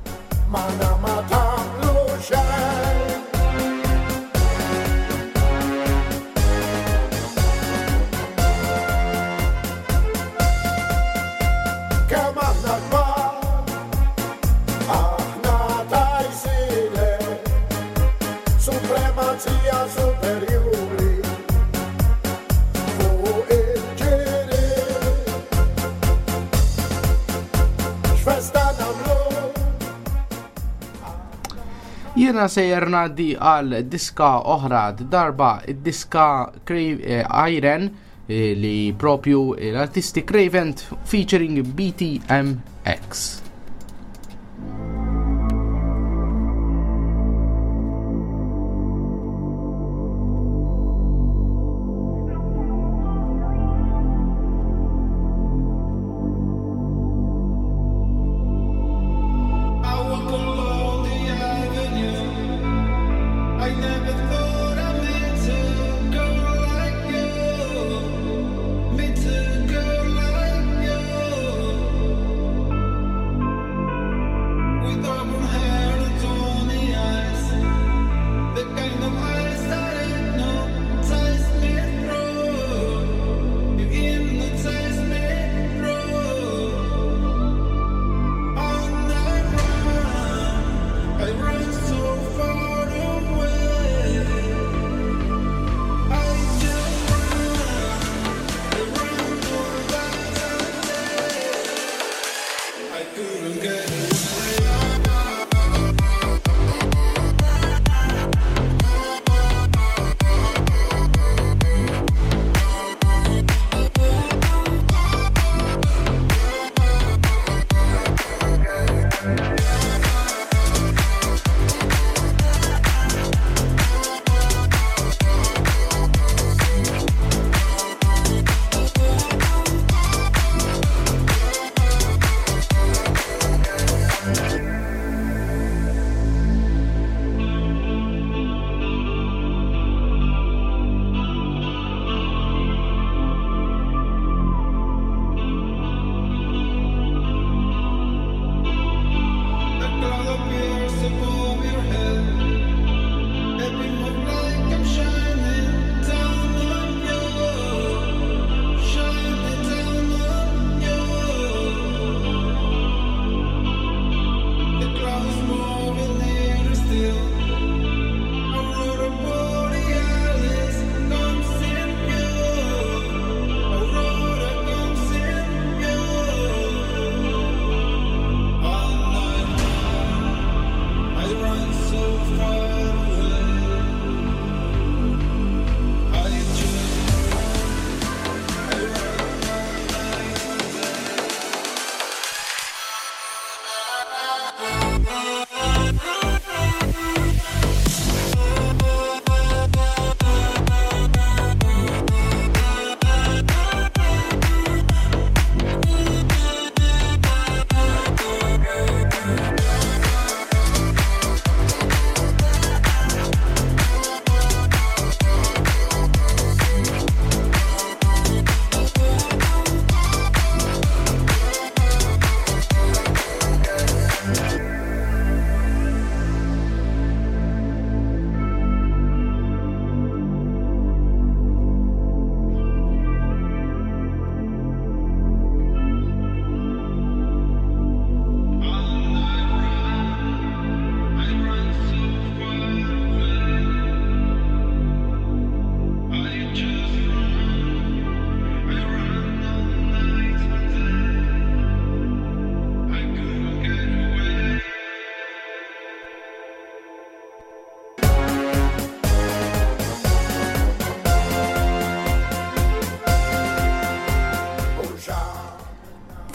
Jiena sejjer ngħaddi għal diska oħra darba id-diska Iron li propju l-artisti Craven featuring B T M X.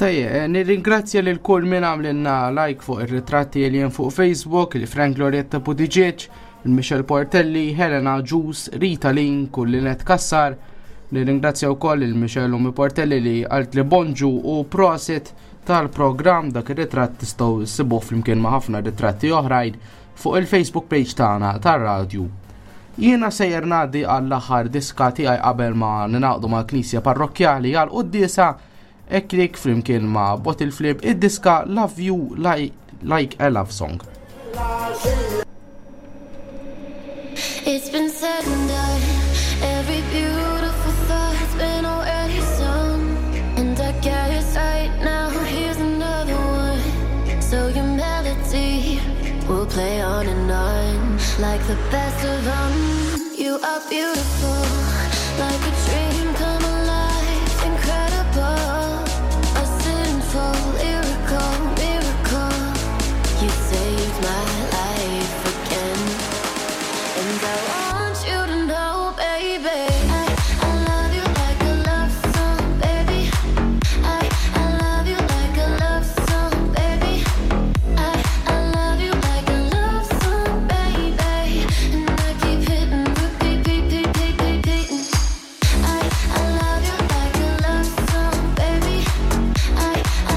Tajje, nirringrazzja lil kull min għamlilna like fuq ir-ritratti li jen fuq Facebook, il Frank Lorietta Pudiġieċ, il-Michel Portelli, Helena Ġus, Rita Lin, kullinet Kassar. Nirringrazzja wkoll il-Michel Umi Portelli li għalt li bonġu u prosit tal-programm dak ir-ritratt tistgħu ssibuh flimkien ma' ħafna ritratti oħrajn fuq il-Facebook page tagħna tar-radju. Jiena sejjer ngħaddi għall-aħħar diska tiegħi qabel ma ninaqdu ma' Knisja Parrokkjali għal qudiesa Eklik flimkien ma' Bottle Flip id-diska Love You Like, like a Love Song. It's been said and done. Every beautiful thought's been already sung. And I guess right now here's another one. So your melody will play on and on like the best of them. You are beautiful, like a dream come alive, incredible. Lyrical, miracle, you saved my life again. And I want you to know, baby, I, I love you like a love song, baby. I, I love you like a love song, baby. I, I love you like a love song, baby. And I keep hitting, repeat, repeat, repeat, repeating. I, I love you like a love song, baby. I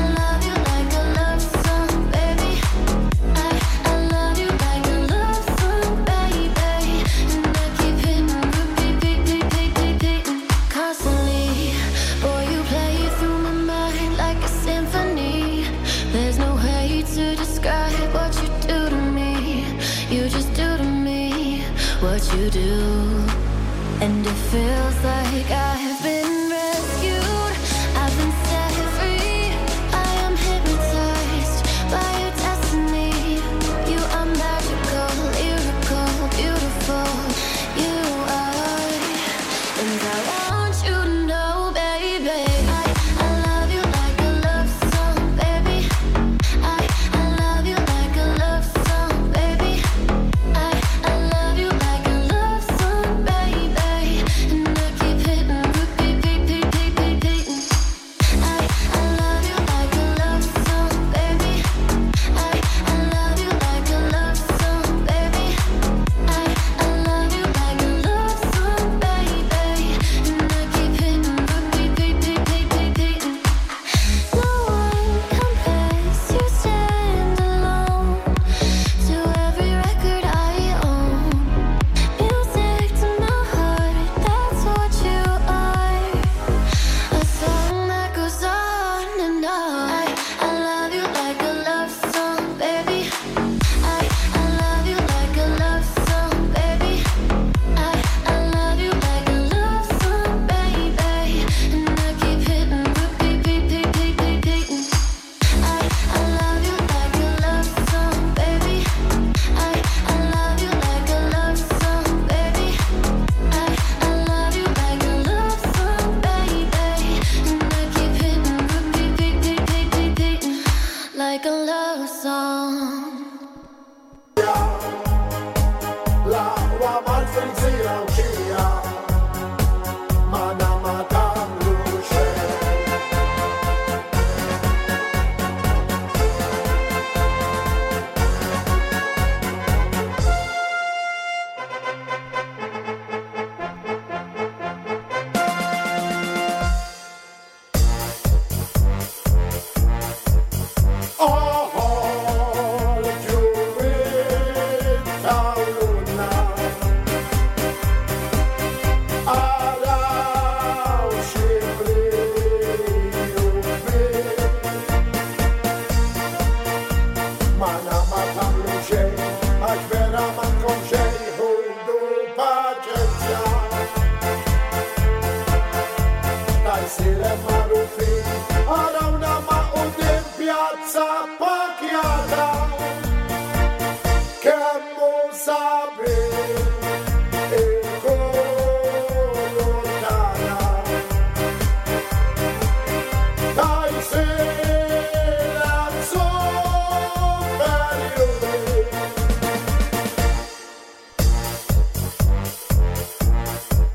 you do, and it feels like I've been rescued, I've been set free, I am hypnotized by your destiny. You are magical, lyrical, beautiful, you are, and I want you to know, baby, I, I love you like a love song, baby. I, I love you like a love song, baby. I, I love you like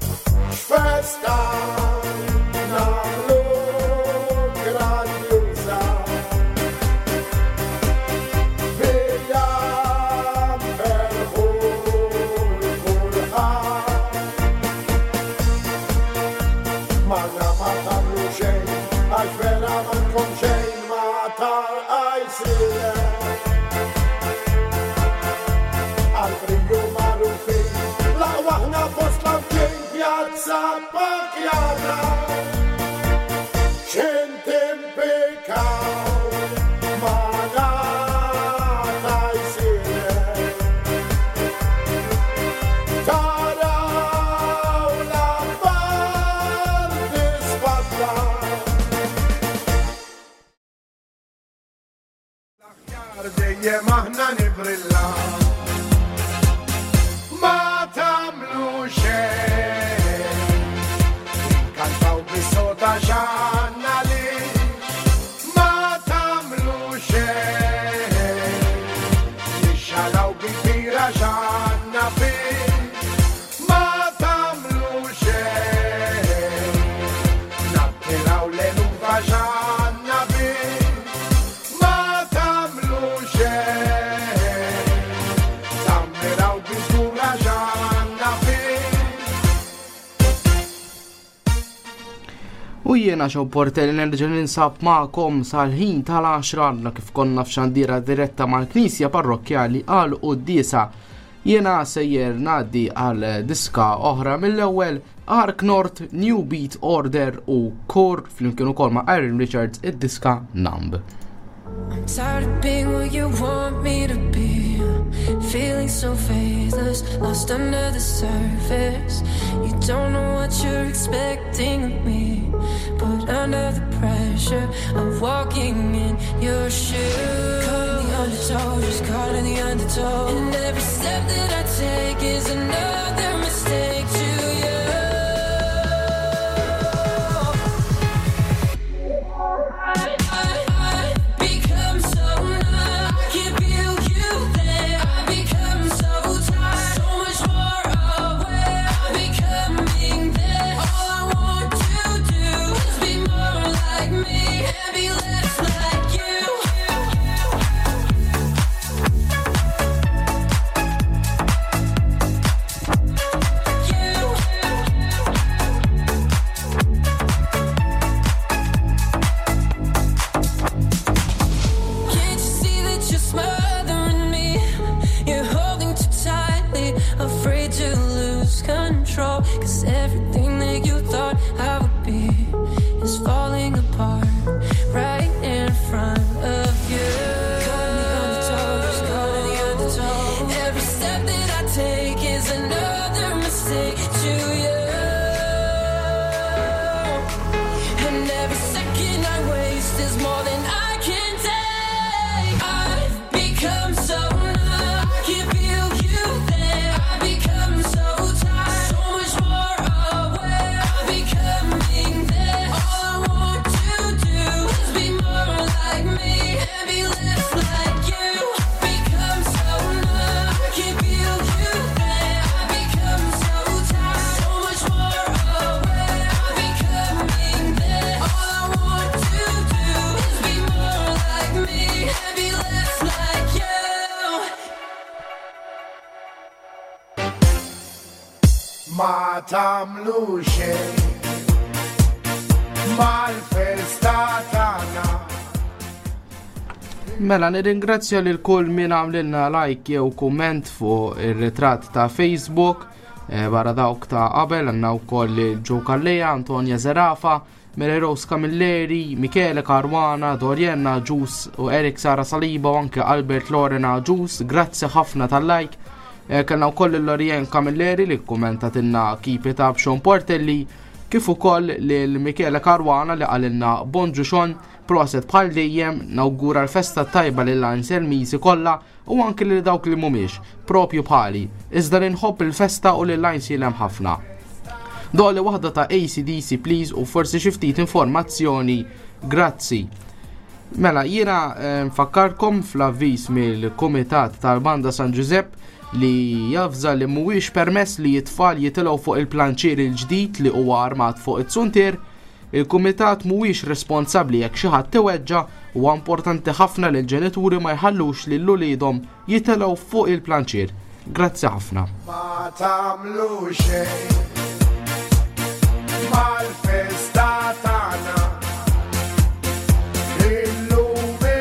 Festa, na luz grandiosa. għajsile għal-frinju marufin laqwaħna fost l-amkien pjazza pakjata xintim pikaw mana għajsile taraw l-abbal disfadda dejjem aħna nibrilla ma tamlu xejn kantaw bis-soda x'għandna li ma tamlu xejn nixxalaw bil-bira x'għandna fin ma tamlu xejn nattiraw l-elufa x'għandna fin U jiena xew portelli nerġa' ninsab magħkom sal-ħin tal-għaxra għandna kif konna f'xandiera diretta mal-Knisja Parrokkjali għal qudiesa. Jiena sejjer ngħaddi għal diska oħra mill-ewwel Ark North, New Beat Order u Kor flimkien ukoll ma' Aaron Richards id-diska Numb. I'm tired of being what you want me to be, feeling so faithless, lost under the surface. You don't know what you're expecting of me, but under the pressure of walking in your shoes, caught in the undertow, just caught in the undertow, and every step that I take is another mistake to you. Cause everything that you thought I would be is falling apart right in front of you. Caught in the undertow, just caught in the undertow. Every step that I take is another mistake to you. And every second I waste is more than I can take. I've become so numb, I can feel you there. I become so tired, so much more aware of becoming there. All I want to do is be more like me and be less like you. Become so numb, I can feel you there. I become so tired, so much more aware of becoming there. All I want to do is be more like me and be less like you. ma tamlu xejn mal-festa tagħna. Mela nirringrazzja lil kull min għamlilna like jew kumment fuq ir-ritratt ta' Facebook. E, barra dawk ta' qabel għandna wkoll Joe Kalleja, Antonja Zerafa, Meleros Camilleri, Michele Caruana, Dorienna Gius u Eric Sara Saliba u anke Albert Lorena Gius. Grazzi ħafna tal-like. E, kellna wkoll il-Lorien Camilleri li kkumentatilna Keep It Up Sean Portelli, kif ukoll lil Michele Caruana li qalilna bonġu Sean, proset bħal dejjem, nawgura l-festa tajba lil Ansel Misi kollha u anke lil dawk li mhumiex propju bħali. Iżda li nħobb il-festa u lil Ansel ħafna. Doli waħda ta' A C D C please u forsi xi ftit informazzjoni, grazzi. Mela jiena nfakkarkom fl-avviż mill-Kumitat tal-Banda San Giuseppe li jafża li mhuwiex permess li t-tfal jitilgħu fuq il-planċier il-ġdid li huwa armat fuq it-suntier. Il-Kumitat mhuwiex responsabbli jekk xi ħadd iweġġa' huwa importanti ħafna li l-ġenituri ma jħallux lil uliedhom jitilgħu fuq il-planċier. Grazzi ħafna. Ma tagħmlu xejn mal-festa tagħna illum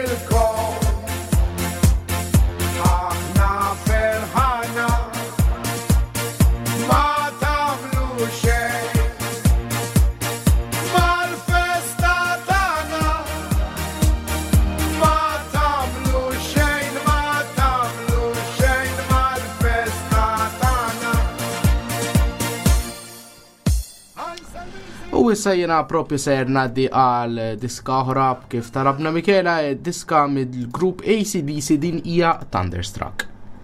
U issa jena propju ser naddi għal diska oħra kif tarabna Mikela, diska mill-grupp A C D C din hija Thunderstruck.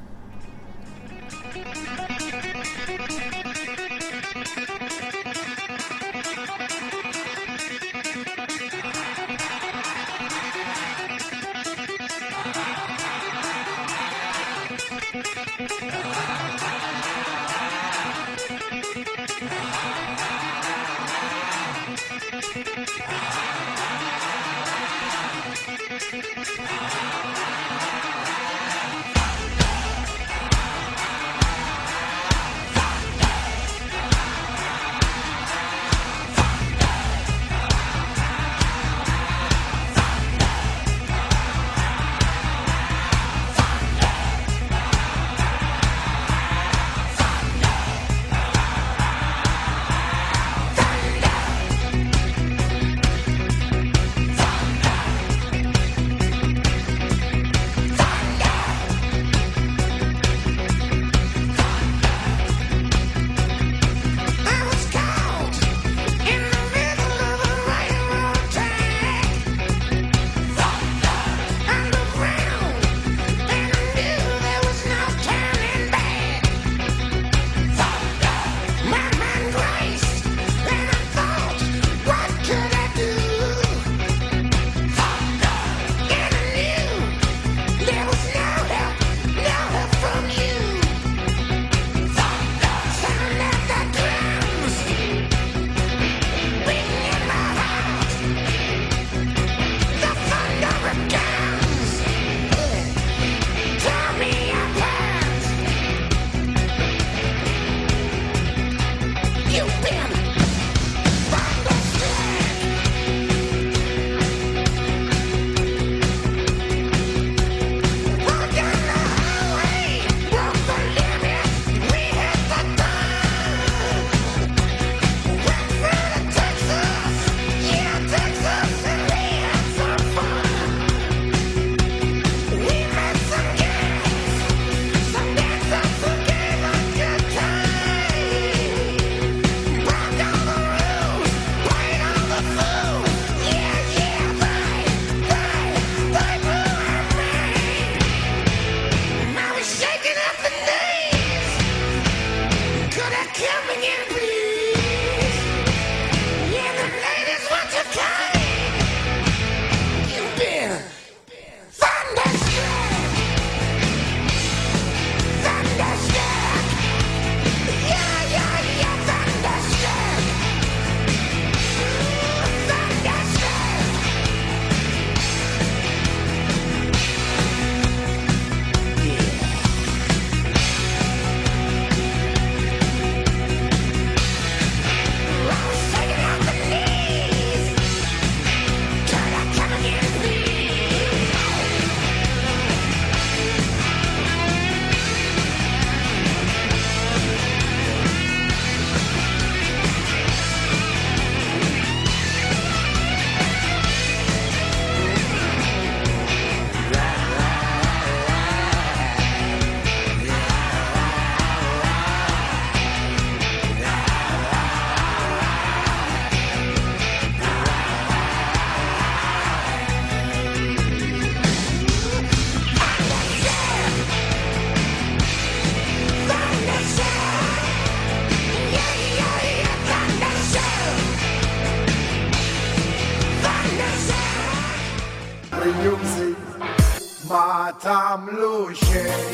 ma tamlu xejn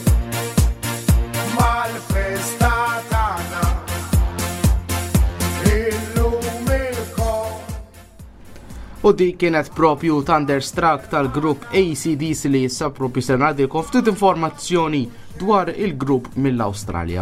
mal-festa tagħna illum ilkoll. U di kienet propju Thunderstruck tal-grupp A C D C li issa propju se ngħidilkom ftit informazzjoni dwar il-grupp mill-Awstralja.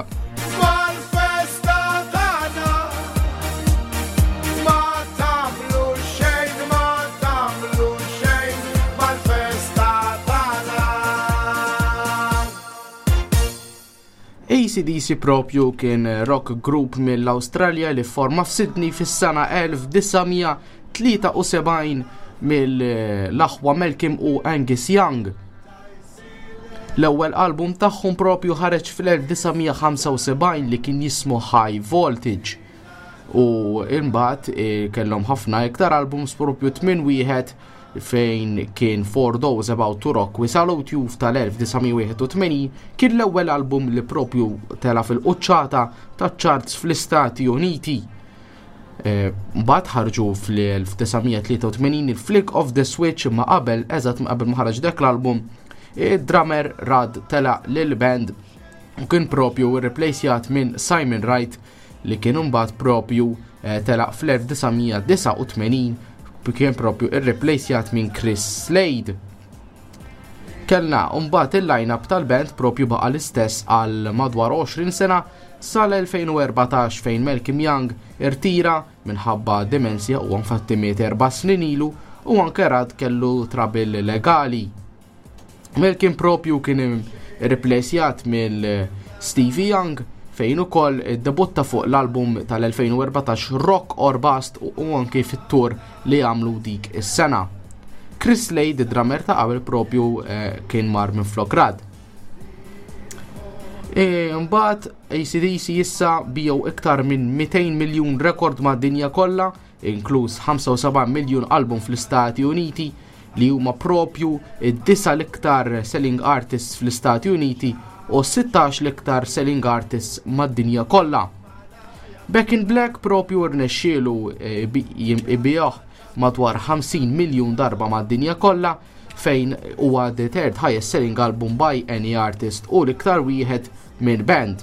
A C D C propju kien rock group mill-Awstralja li forma f'Sydney fis-sena elf tisa tlieta u sebgħin mill-aħwa Malcolm u Angus Young. L-ewwel album tagħhom propju ħareġ fl-elf tisa ħamsa u sebgħin li kien jismu High Voltage. u imbagħad eh, kellhom ħafna iktar albums propju tmien wieħed fejn kien For Those About to Rock We Salute You tal-1981 kien l-ewwel album li propju tela fil-quċċata taċ-charts fl-Istati Uniti. Mbagħad ħarġu fl-1983 il-Flick of the Switch ma qabel eżatt ma qabel ma ħarġ dak l-album id-drummer Rad tela lil band u kien propju irreplacjat minn Simon Wright li kien imbagħad propju tela fl-1989 kien propju irreplacjat minn Chris Slade. Kellna mbagħad il-line-up tal-band propju baqa' l-istess għal madwar għoxrin sena sal-2014 fejn Malcolm Young irtira minħabba demenzja u infatti miet erba' snin ilu u anke Rad kellu trabil legali. Malcolm propju kien irreplacjat mill Stevie Young fejn ukoll iddebutta fuq l-album tal-2014 Rock or Bust u anke fit-tur li għamlu dik is-sena. Chris Slade, id-drummer ta' qabel propju eh, kien mar minn flok Rad. Mbagħad A C D C issa bijew iktar minn miytejn miljun rekord mad-dinja kollha, inkluż ħamsa u sebgħin miljun album fl-Istati Uniti li huma propju id-disa l-iktar selling artists fl-Istati Uniti u sittax l-iktar selling artists mad-dinja kollha. Back in Black propju rnexxielu ibijaħ madwar ħamsin miljun darba mad-dinja kollha fejn huwa the third highest selling album by any artist u l-iktar wieħed minn band.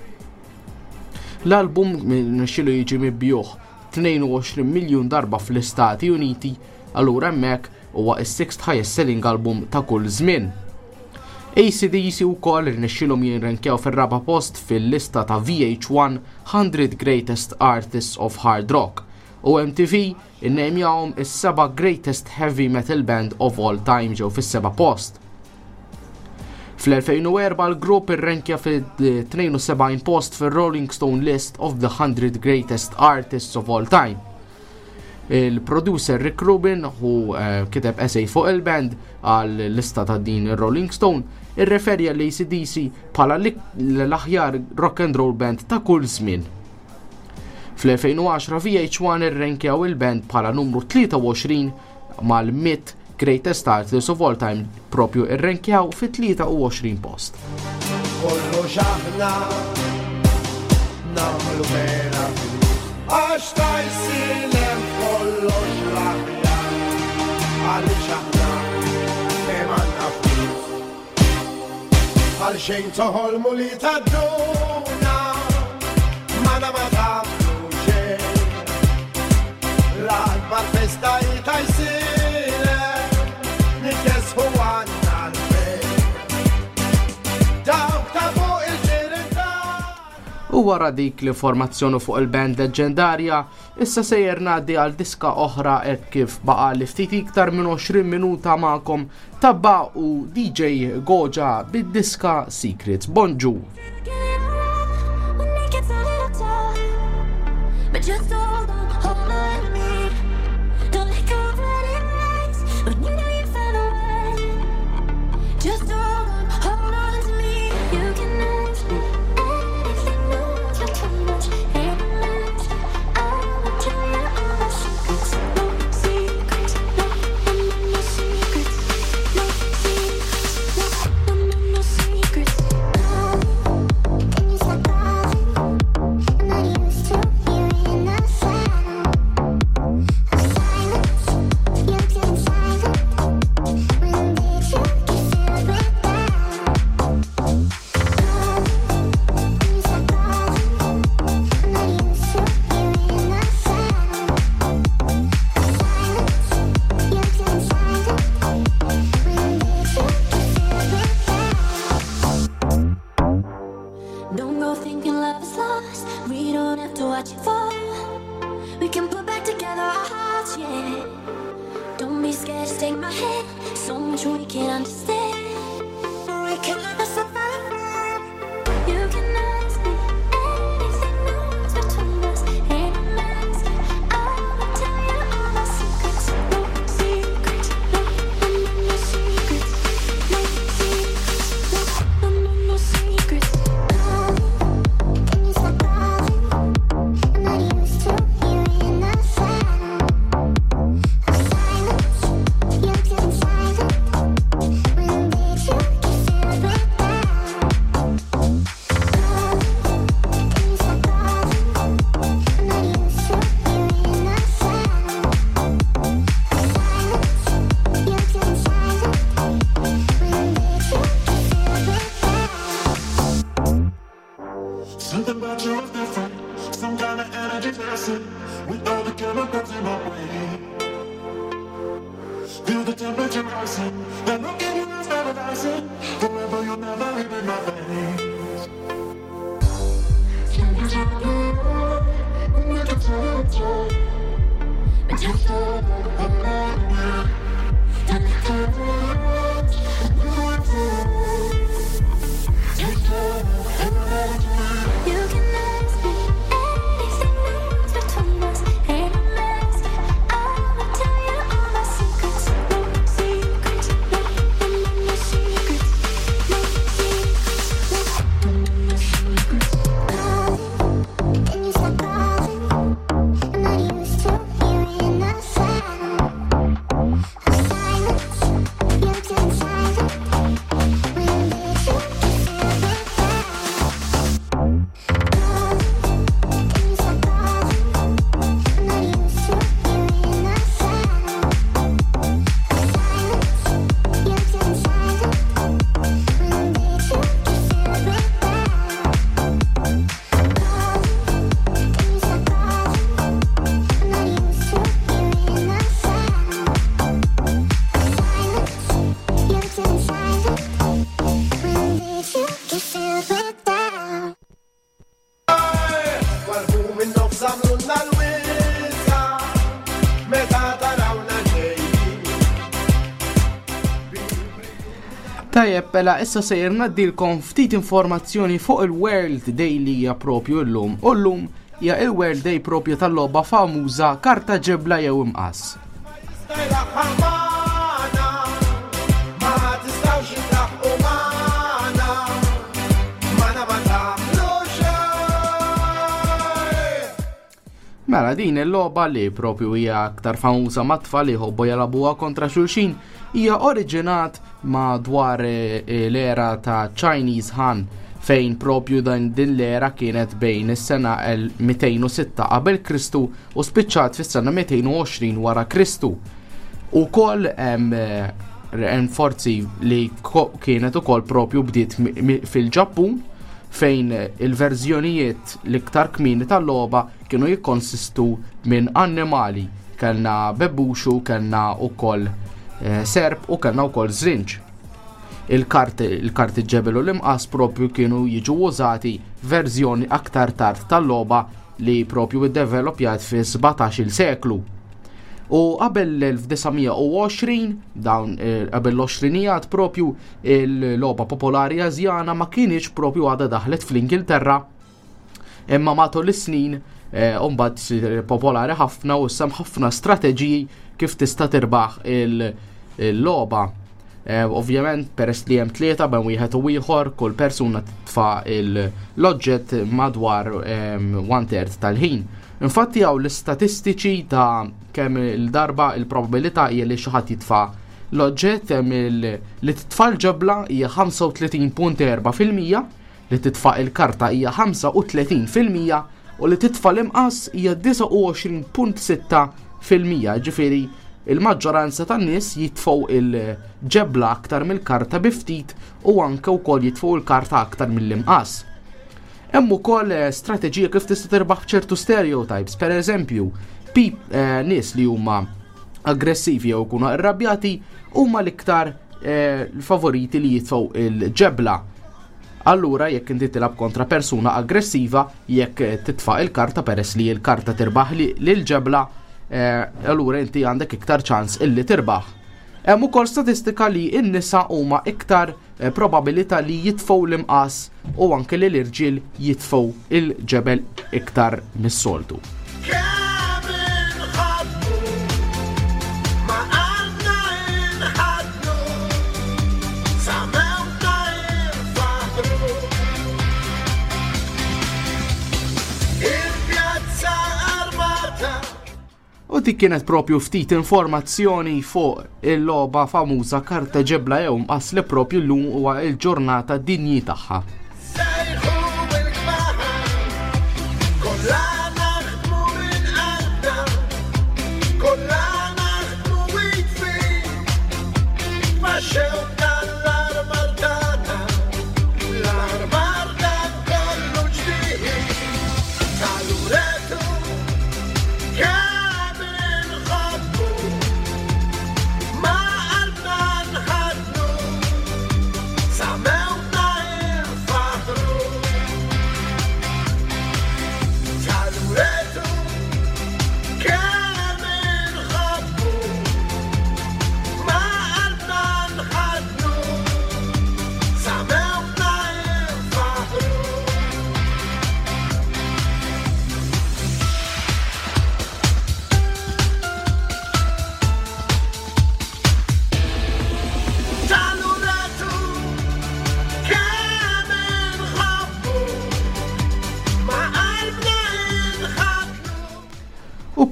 L-album rnexxielu jiġi mibjuħ tnejn u għoxrin miljun darba fl-Istati Uniti, allura hemmhekk huwa s-sixth highest selling album ta' kull żmien. A C D C wkoll irnexxielhom jirrankjaw fir-raba' post fil-lista ta' V H one one hundred Greatest Artists of Hard Rock u M T V innejmjawhom is-seba' Greatest Heavy Metal Band of All Time ġew fis-seba' post. Fl-elfejn u erba' l-grupp irrankja fil-tnejn u sebgħin post fir-Rolling Stone List of the one hundred Greatest Artists of All Time. Il-producer Rick Rubin hu uh, kiteb essay fuq il-band għal lista ta' din il-Rolling Stone irreferi għal A C D C bħala l-aħjar rock and roll band ta' kull żmien. Fl-elfejn u għaxra V H one irrankjaw il-band bħala numru tlieta u għoxrin mal-miet Greatest Artists of All Time propju irrankjaw fi tlieta u għoxrin post. Kollu xaħna namlu mera għax ta' jsilem kollox laħja għalli xaħna kemanna flus għal xejn toħolmu li tadduna mana ma taflu xejn l-akbar festa ta' jsilem nikjesħu għanna l-fejn dawk ta' fuq il-ġirinta. U wara dik l-informazzjoni fuq il-band leġendarja, issa sejjer ngħaddi għal diska oħra hekk kif baqa' li ftit iktar minn għoxrin minuta magħkom tabba u D J Goja bid-diska Secrets. Bonġu! But just hold on, hold on to me. Don't let go of what it was when you know you found a way. Just hold on, hold on to me. You can ask me anything, no one's got too much. Ain't a mess. I will tell you all the secrets. No secrets, no, no, no, no secrets. No secrets, no, no, no, no secrets. Darling, can you stop calling? I'm not used to hearing the sound of silence. You're getting silent when did you get filled with doubt? Darling, can you stop calling? I'm not used to hearing the sound of silence. You're getting silent when did you get filled with doubt? Don't go thinking love is lost. We don't have to watch it fall. We can put back together our hearts, yeah. Don't be scared to take my hand. So much we can't understand. We can learn to survive. You can ask me anything, no one's between us. Ain't a mess. I will tell you all the secrets. No secrets, no, no, no, no secrets. No secrets, no, no, no, no secrets. Darling, can you stop calling? I'm not used to Tajjeb, pela, issa sejjer naddilkom ftit informazzjoni fuq il-World Day li hija propju llum. U llum hija il-World Day propju tal-logħba famuża karta ġebla jew imqas. Mela din il-logħba li propju hija aktar famuża mat-tfal li jħobbu jalabuha kontra xulxin hija oriġinat madwar l-era ta' Chinese Han fejn propju dan din l-era kienet bejn is-sena mئتين وستة qabel Kristu u spiċċat fis-sena مئتين وعشرين wara Kristu. Ukoll hemm forzi li kienet ukoll propju bdiet fil-Ġappun fejn il-verżjonijiet l-iktar kmieni tal-logħba kienu jikkonsistu minn annimali. Kellna bebbuxu, kellna ukoll eh, serb u kellna wkoll żrinġ. Il-karti il-karti ġebel u l-imqas propju kienu jiġu użati verżjoni aktar tard tal-logħba li propju iddevelopjat fi sebgħatax-il seklu. U qabel l-elf وتسعمية وعشرين dawn qabel l-għoxrinijat propju il-logħba popolari Asjana ma kienx propju għadha daħlet fl-Ingilterra. Imma matul is-snin u mbagħad popolari ħafna u issa ħafna strateġiji kif tista' tirbaħ il-logħba. Ovvjament peress li hemm tlieta bejn wieħed u ieħor kull persuna titfa' l-oġġett madwar one third tal-ħin. Infatti hawn l-istatistiċi ta' kemm il-darba il-probabilità hija li xi ħadd jitfa' l-oġġett li titfa' l-ġebla hija ħamsa u tletin punt erba' fil-mija, li titfa' il-karta hija ħamsa u tletin fil-mija u li titfa' l-imqas hija disa' u għoxrin punt sitta fil-mija. Ġifieri il-maġġoranza tan-nies jitfgħu il-ġebla aktar mill-karta bi ftit u anke wkoll jitfgħu l-karta aktar mill-imqas. Hemm ukoll strateġija kif tista' tirbaħ ċertu stereotypes, pereżempju, pip eh, nies li huma aggressivi jew ikunu arrabjati huma l-iktar eh, favoriti li jitfgħu il-ġebla. Allura jekk inti tilab kontra persuna aggressiva, jekk titfa' il-karta peress li l-karta tirbaħ lil ġebla, eh, allura inti għandek iktar ċans illi tirbaħ. Hemm ukoll statistika li n-nisa huma iktar eh, probabilità li jitfgħu l-imqas u anke li l-irġiel jitfgħu il-ġebel iktar mis-soltu. U dik kienet propju ftit informazzjoni fuq il-logħba famuża karta ġebla jew imqas li propju llum huwa l-ġurnata dinji tagħha.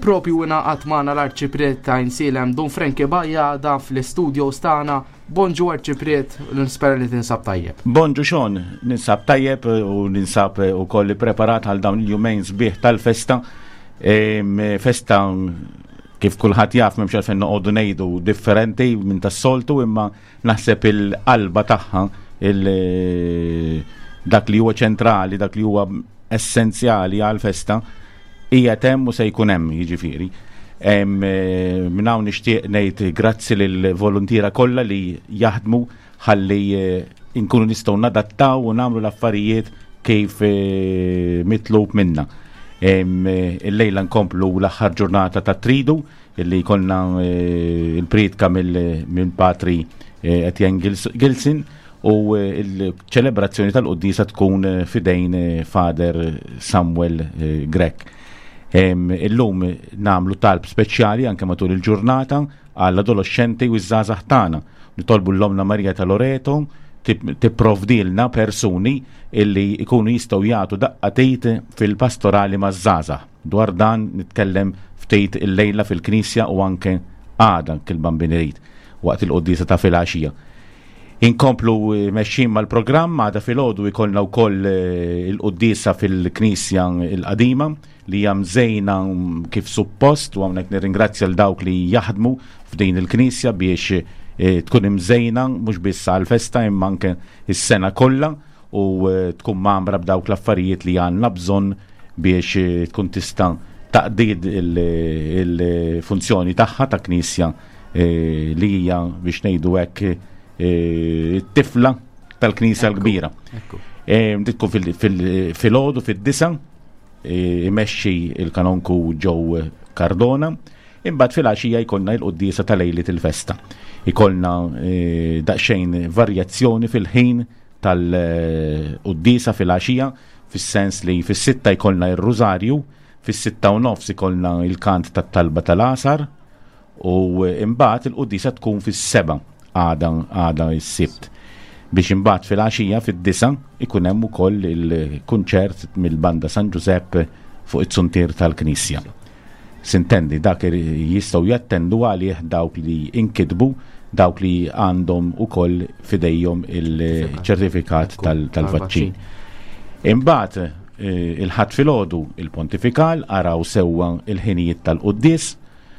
propju ingħaqad magħna l-arċipriet ta' Insilem Don Frankie Bajjada fl-istudio stana. Bonġu arċipriet, nispera li tinsab tajjeb. Bonġu xon, ninsab tajjeb u ninsab ukoll preparat għal dawn il-jumejn sbieħ tal-festa. Festa kif kulħadd jaf m'hemmx għalfejn noqogħdu ngħidu differenti minn tas-soltu, imma naħseb il-qalba tagħha dak li huwa ċentrali, dak li huwa essenzjali għal-festa hija hemm u se jkun hemm, jiġifieri. Minn hawn nixtieq ngħid grazzi lill-volontiera kollha li jaħdmu ħalli nkunu nistgħu nadattaw u nagħmlu l-affarijiet kif mitlub minna. Il-lejla nkomplu l-aħħar ġurnata ta' tridu illi jkollna il-priedka mill-patri Etienne Gilson u il-ċelebrazzjoni tal-qoddisa tkun fidejn Father Samuel Grek. Illum namlu talb speċjali anke matul il-ġurnata għall-adolescenti u iż-żgħażagħ tagħna. Nitolbu l-Omna Marija ta' Loreto tipprovdilna persuni illi ikunu jistgħu jagħtu daqqatejt fil-pastorali maż-żgħażagħ. Dwar dan nitkellem ftit il-lejla fil-Knisja u anke għada kil-Bambinirit waqt il-qoddisa ta' filgħaxija. Inkomplu mexxin mal-programm għada filgħodu jkollna wkoll il-qoddisa fil-Knisja il-qadima li hija mżejna kif suppost u hawnhekk nirringrazzja l dawk li jaħdmu f'din il-Knisja biex tkun imżejna mhux biss għall-festa imma anke is-sena kollha u tkun mamra b'dawk l-affarijiet li għandna bżonn biex tkun tista' taqdid il-funzjoni tagħha ta' Knisja li hija biex ngħidu hekk it-tifla tal-Knisja l-kbira. Tkun fil-għodu fid-disa imexxi il-kanonku Joe Cardona, imbagħad fil-għaxija jkollna l-qoddisa ta' lejlit il-festa. Ikollna daqsxejn varjazzjoni fil-ħin tal-qoddisa fil-għaxija, fis-sens li fis-sitta jkollna ir-Rużarju, fis-sitta u nofs ikollna il-kant tat-talba tal-għasar u imbagħad il-qoddisa tkun fis-seba' għada għada s-sibt. Biex imbagħad fil-għaxija fid-disa ikun hemm ukoll il-kunċert mill-banda San Giuseppe fuq it-suntir tal-Knisja. Sintendi dak jistgħu jattendu għalih dawk li inkitbu, dawk li għandhom ukoll fidejhom il-ċertifikat tal-vaċċin. Imbagħad il-ħadd filgħodu il-pontifikal araw sewwa il-ħinijiet tal-qudies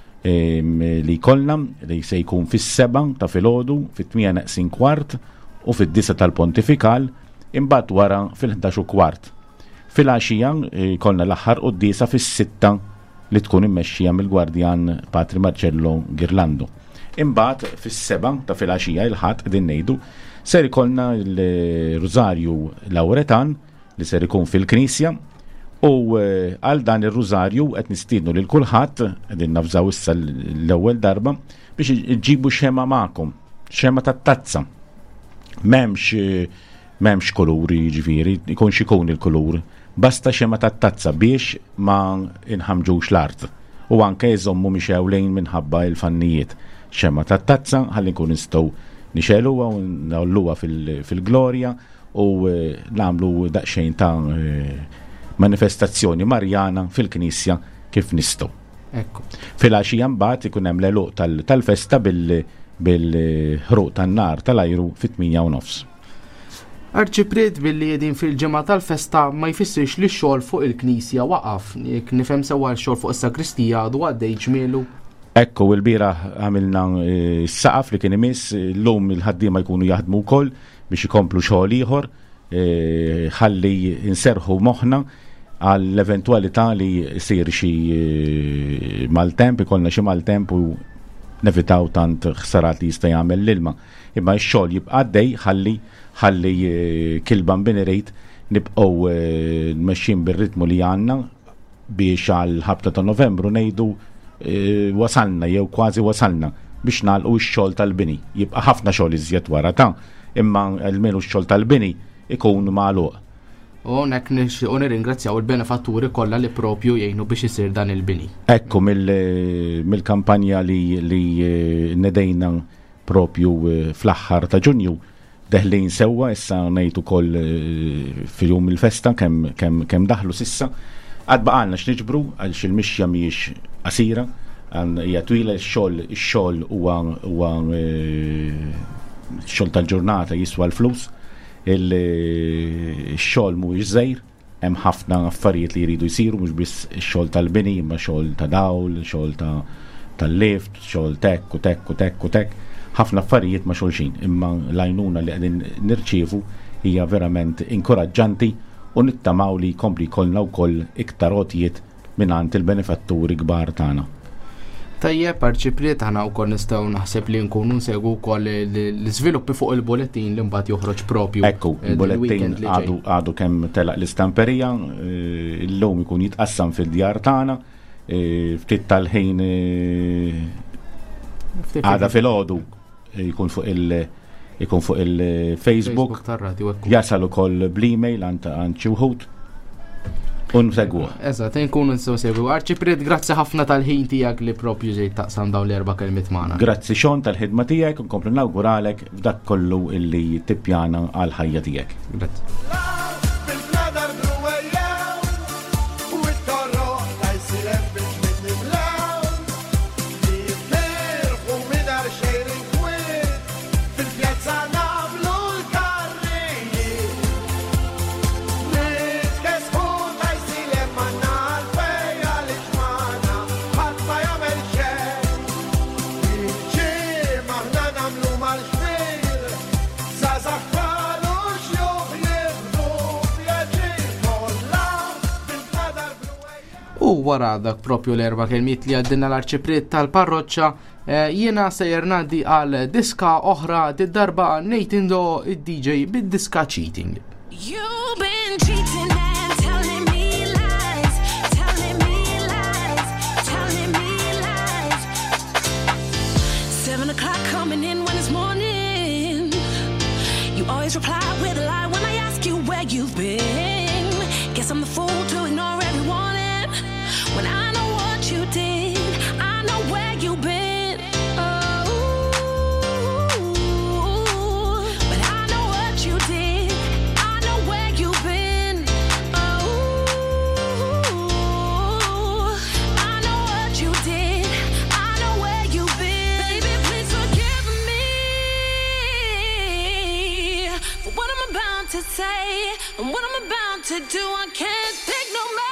li jkollna li se jkun fis-seba' ta' filgħodu, fit-tmien naqsin kwart u fid-disa tal-pontifikal, imbagħad wara fil-ħdax u kwart. Fil-għaxija jkollna l-aħħar qudiesa fis-sitta li tkun immexxija mill-Gwardjan Patri Marcello Girlando. Imbagħad fis-seba' ta' fil-għaxija il-ħadd qegħdin ngħidu ser ikollna l-Rużarju Lawretan li ser ikun fil-Knisja u għal dan ir-Rużarju qed nistiednu lil kulħadd qegħdin nafżaw issa l-ewwel darba biex iġibu xema magħkom, xema tat-tazza. M'hemmx m'hemmx kuluri jiġifieri, ikun xikun il-kulur, basta xema tat-tazza biex ma inħamġux l-art. U anke jżommu mixew lejn minħabba il-fannijiet. Xema tat-tazza ħalli nkun nistgħu nixeluha u nagħmluha fil-glorja u nagħmlu daqsxejn ta' manifestazzjoni Marjana fil-Knisja kif nistgħu. Ekku. Fil-għaxija mbagħad ikun hemm l-eluq tal-festa bil-ħruq tan-nar tal-ajru fit-tmien u nofs. Arċipriet billi jedin fil-ġemma tal-festa ma jfissirx li x-xogħol fuq il-Knisja waqaf, jekk nifhem sewwa l-xogħol fuq is-sakristija għadu għaddej ġmielu. Ekku il-bieraħ għamilna s-saqaf li kien imiss, l-lum il-ħaddiema jkunu jaħdmu wkoll biex ikomplu xogħol ieħor ħalli inserħu moħħna għall-eventwalità li jsir xi maltemp, ikollna xi maltemp u nevitaw tant ħsarat li jista' jagħmel l-ilma. Imma x-xogħol jibqa' għaddej ħalli ħalli kil-Bambinirit nibqgħu nmexxin bir-ritmu li għandna biex għall-ħabta ta' Novembru ngħidu wasalna jew kważi wasalna biex nagħlqu x-xogħol tal-bini. Jibqa' ħafna xogħol iżjed wara ta' imma almenu x-xogħol tal-bini ikun magħluq. U nek nirringrazzjaw il-benefatturi kollha li propju jgħinu biex isir dan il-bini. Ekku mill-kampanja li nedejna propju fl-aħħar ta' Ġunju deħlin sewwa issa ngħid ukoll fil-jum il-festa kemm kemm kemm daħlu sissa. Għad baqalna x'niġbru għaliex il-mixja mhijiex qasira, għan hija twila x-xogħol x-xogħol huwa huwa x-xogħol tal-ġurnata jiswa l-flus, il-xogħol mhuwiex żgħir, hemm ħafna affarijiet li jridu jsiru mhux biss ix-xogħol tal-bini, imma xogħol ta' dawl, xogħol ta' tal-lift, xogħol tek u tek u tek u tek, ħafna affarijiet ma' xulxin, imma l-għajnuna li qegħdin nirċievu hija verament inkoraġġanti u nittamaw li jkompli jkollna wkoll iktar għotijiet mingħand il-benefatturi kbar tagħna. Tajjeb, Arċipriet, ħana wkoll nistgħu naħseb li nkunu nsegwu wkoll l-iżviluppi fuq il-bulettin li mbagħad joħroġ propju. Ekku, il-bulettin għadu għadu kemm telaq l-istamperija, illum ikun jitqassam fid-djar tagħna, ftit tal-ħin għada fil-għodu jkun fuq il- ikun fuq il-Facebook, jasal ukoll bl-email għand xi wħud un segwu. Eżatt, nkunu nistgħu segwu. Arċipriet, grazzi ħafna tal-ħin tiegħek li propju ġejt taqsam dawn l-erba' kelmiet magħna. Grazzi Xon tal-ħidma tiegħek u nkomplu nawguralek f'dak kollu illi tippjana għal ħajja tiegħek. Grazzi. U wara dak propju l-erba' kelmiet li għaddinna l-Arċipriet tal-parroċċa, jiena sejjer ngħaddi għal diska oħra darba Natindo id-D J bid-diska Cheating. You've been cheating and telling me lies, telling me lies, telling me lies. Seven o'clock coming in when it's morning. You always reply with a lie when I ask you where you've been. Guess I'm the fool to ignore every warning. When I know what you did, I know where you've been. Oh, but I know what you did, I know where you've been. Oh, I know what you did, I know where you've been. Baby, please forgive me for what I'm about to say and what I'm about to do. I can't take no more.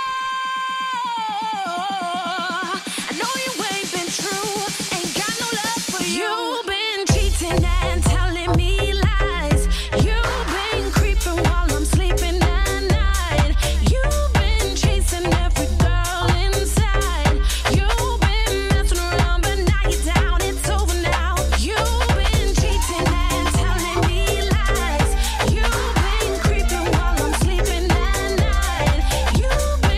You've been cheating and telling me lies. You've been creeping while I'm sleeping at night. You've been chasing every girl inside. You've been messing around, but now you're down. It's over now. You've been cheating and telling me lies. You've been creeping while I'm sleeping at night. You've been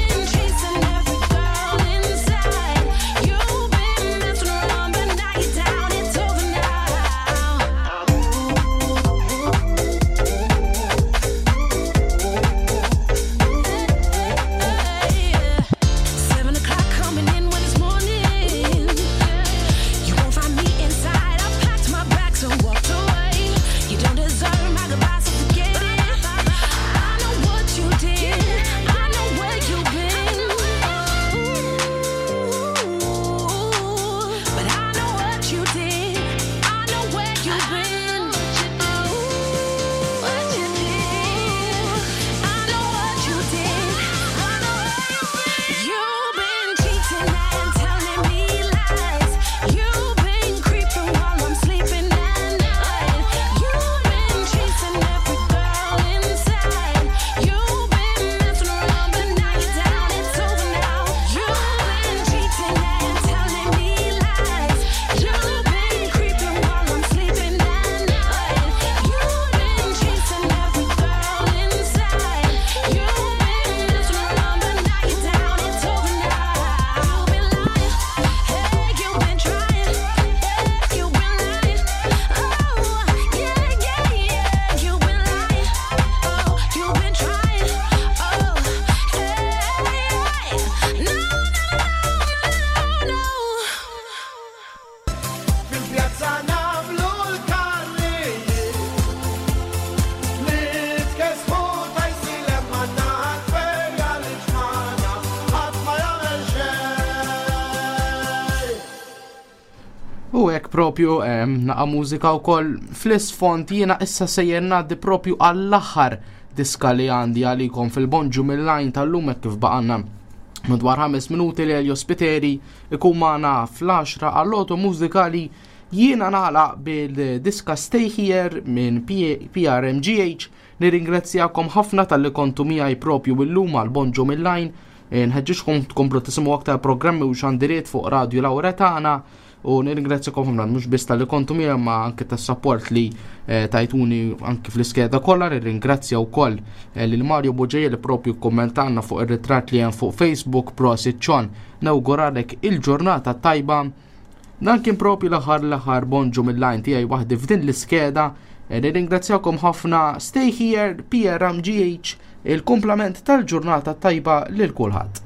propju em, naqa mużika wkoll fl-isfond jiena issa sejjer ngħaddi propju għall-aħħar diska li għandi għalikom fil-bonġu mill-lajn tal-lum hekk kif baqanna madwar ħames minuti li għal-jospiteri ikun magħna fl-għaxra għall-loto mużikali jiena nagħlaq bil-diska Stay Here minn P R M G H. Nirringrazzjakom ħafna tal-li kontu miegħi propju illum għal-bonġu mill-lajn. Nħeġġixkom tkomplu tisimgħu aktar programmi u xandiriet fuq Radio Lauretana u nirringrazzjakom ħafna mhux biss tal-li kontu miegħi ma anke tas-support li tajtuni anke fl-iskeda kollha. Nirringrazzja wkoll lil Mario Boġejja li propju kommentanna fuq ir-ritratt li hemm fuq Facebook. Prosit Ċon, nawguralek il-ġurnata tajba. Dan kien propju l-aħħar l-aħħar bonġu mill-lajn tiegħi waħdi f'din l-iskeda. Nirringrazzjakom ħafna. Stay Here, P R M G H, il-komplament tal-ġurnata tajba lil kulħadd.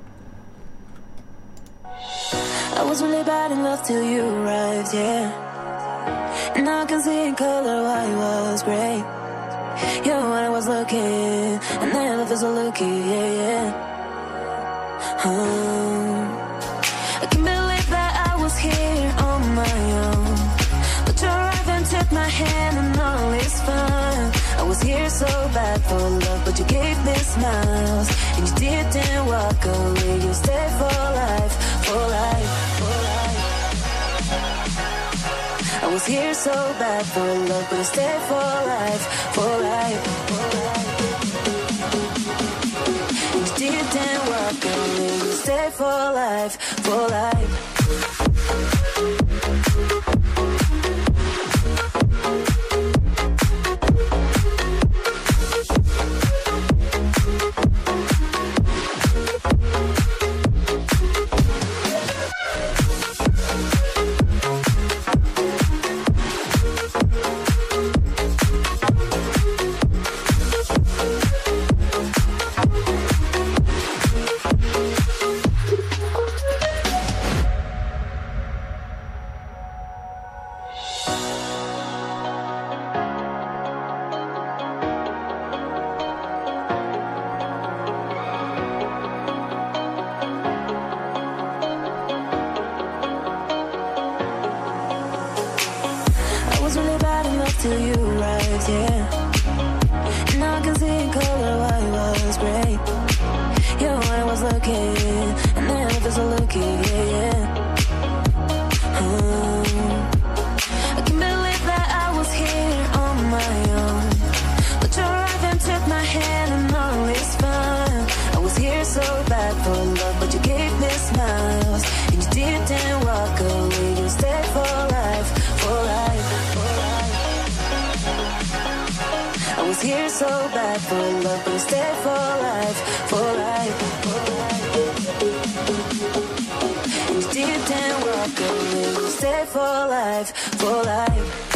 I was really bad in love till you arrived, yeah. And I can see in color why it was great. You're when I was looking, and then love is so lucky, yeah, yeah. Um, I can't believe that I was here on my own. But you arrived and took my hand and all is fine. I was here so bad for love, but you gave me smiles. And you didn't walk away, you stayed for life, for life, for life. I was here so bad for love, but I stayed for life, for life, for life. And you didn't walk away, you stayed for life, for life. Till you arrived, yeah. And I can see in color why it was great. You're when I was looking, and then it was so lucky, yeah, yeah. Um, I can't believe that I was here on my own. But you arrived and took my hand and all is fine. I was here so bad for love, but you gave me smiles. And you didn't walk away, you stayed for life, for life, for life. I was here so bad for love, but I stayed for life, for life, for life. And you didn't walk away, you stayed for life, for life.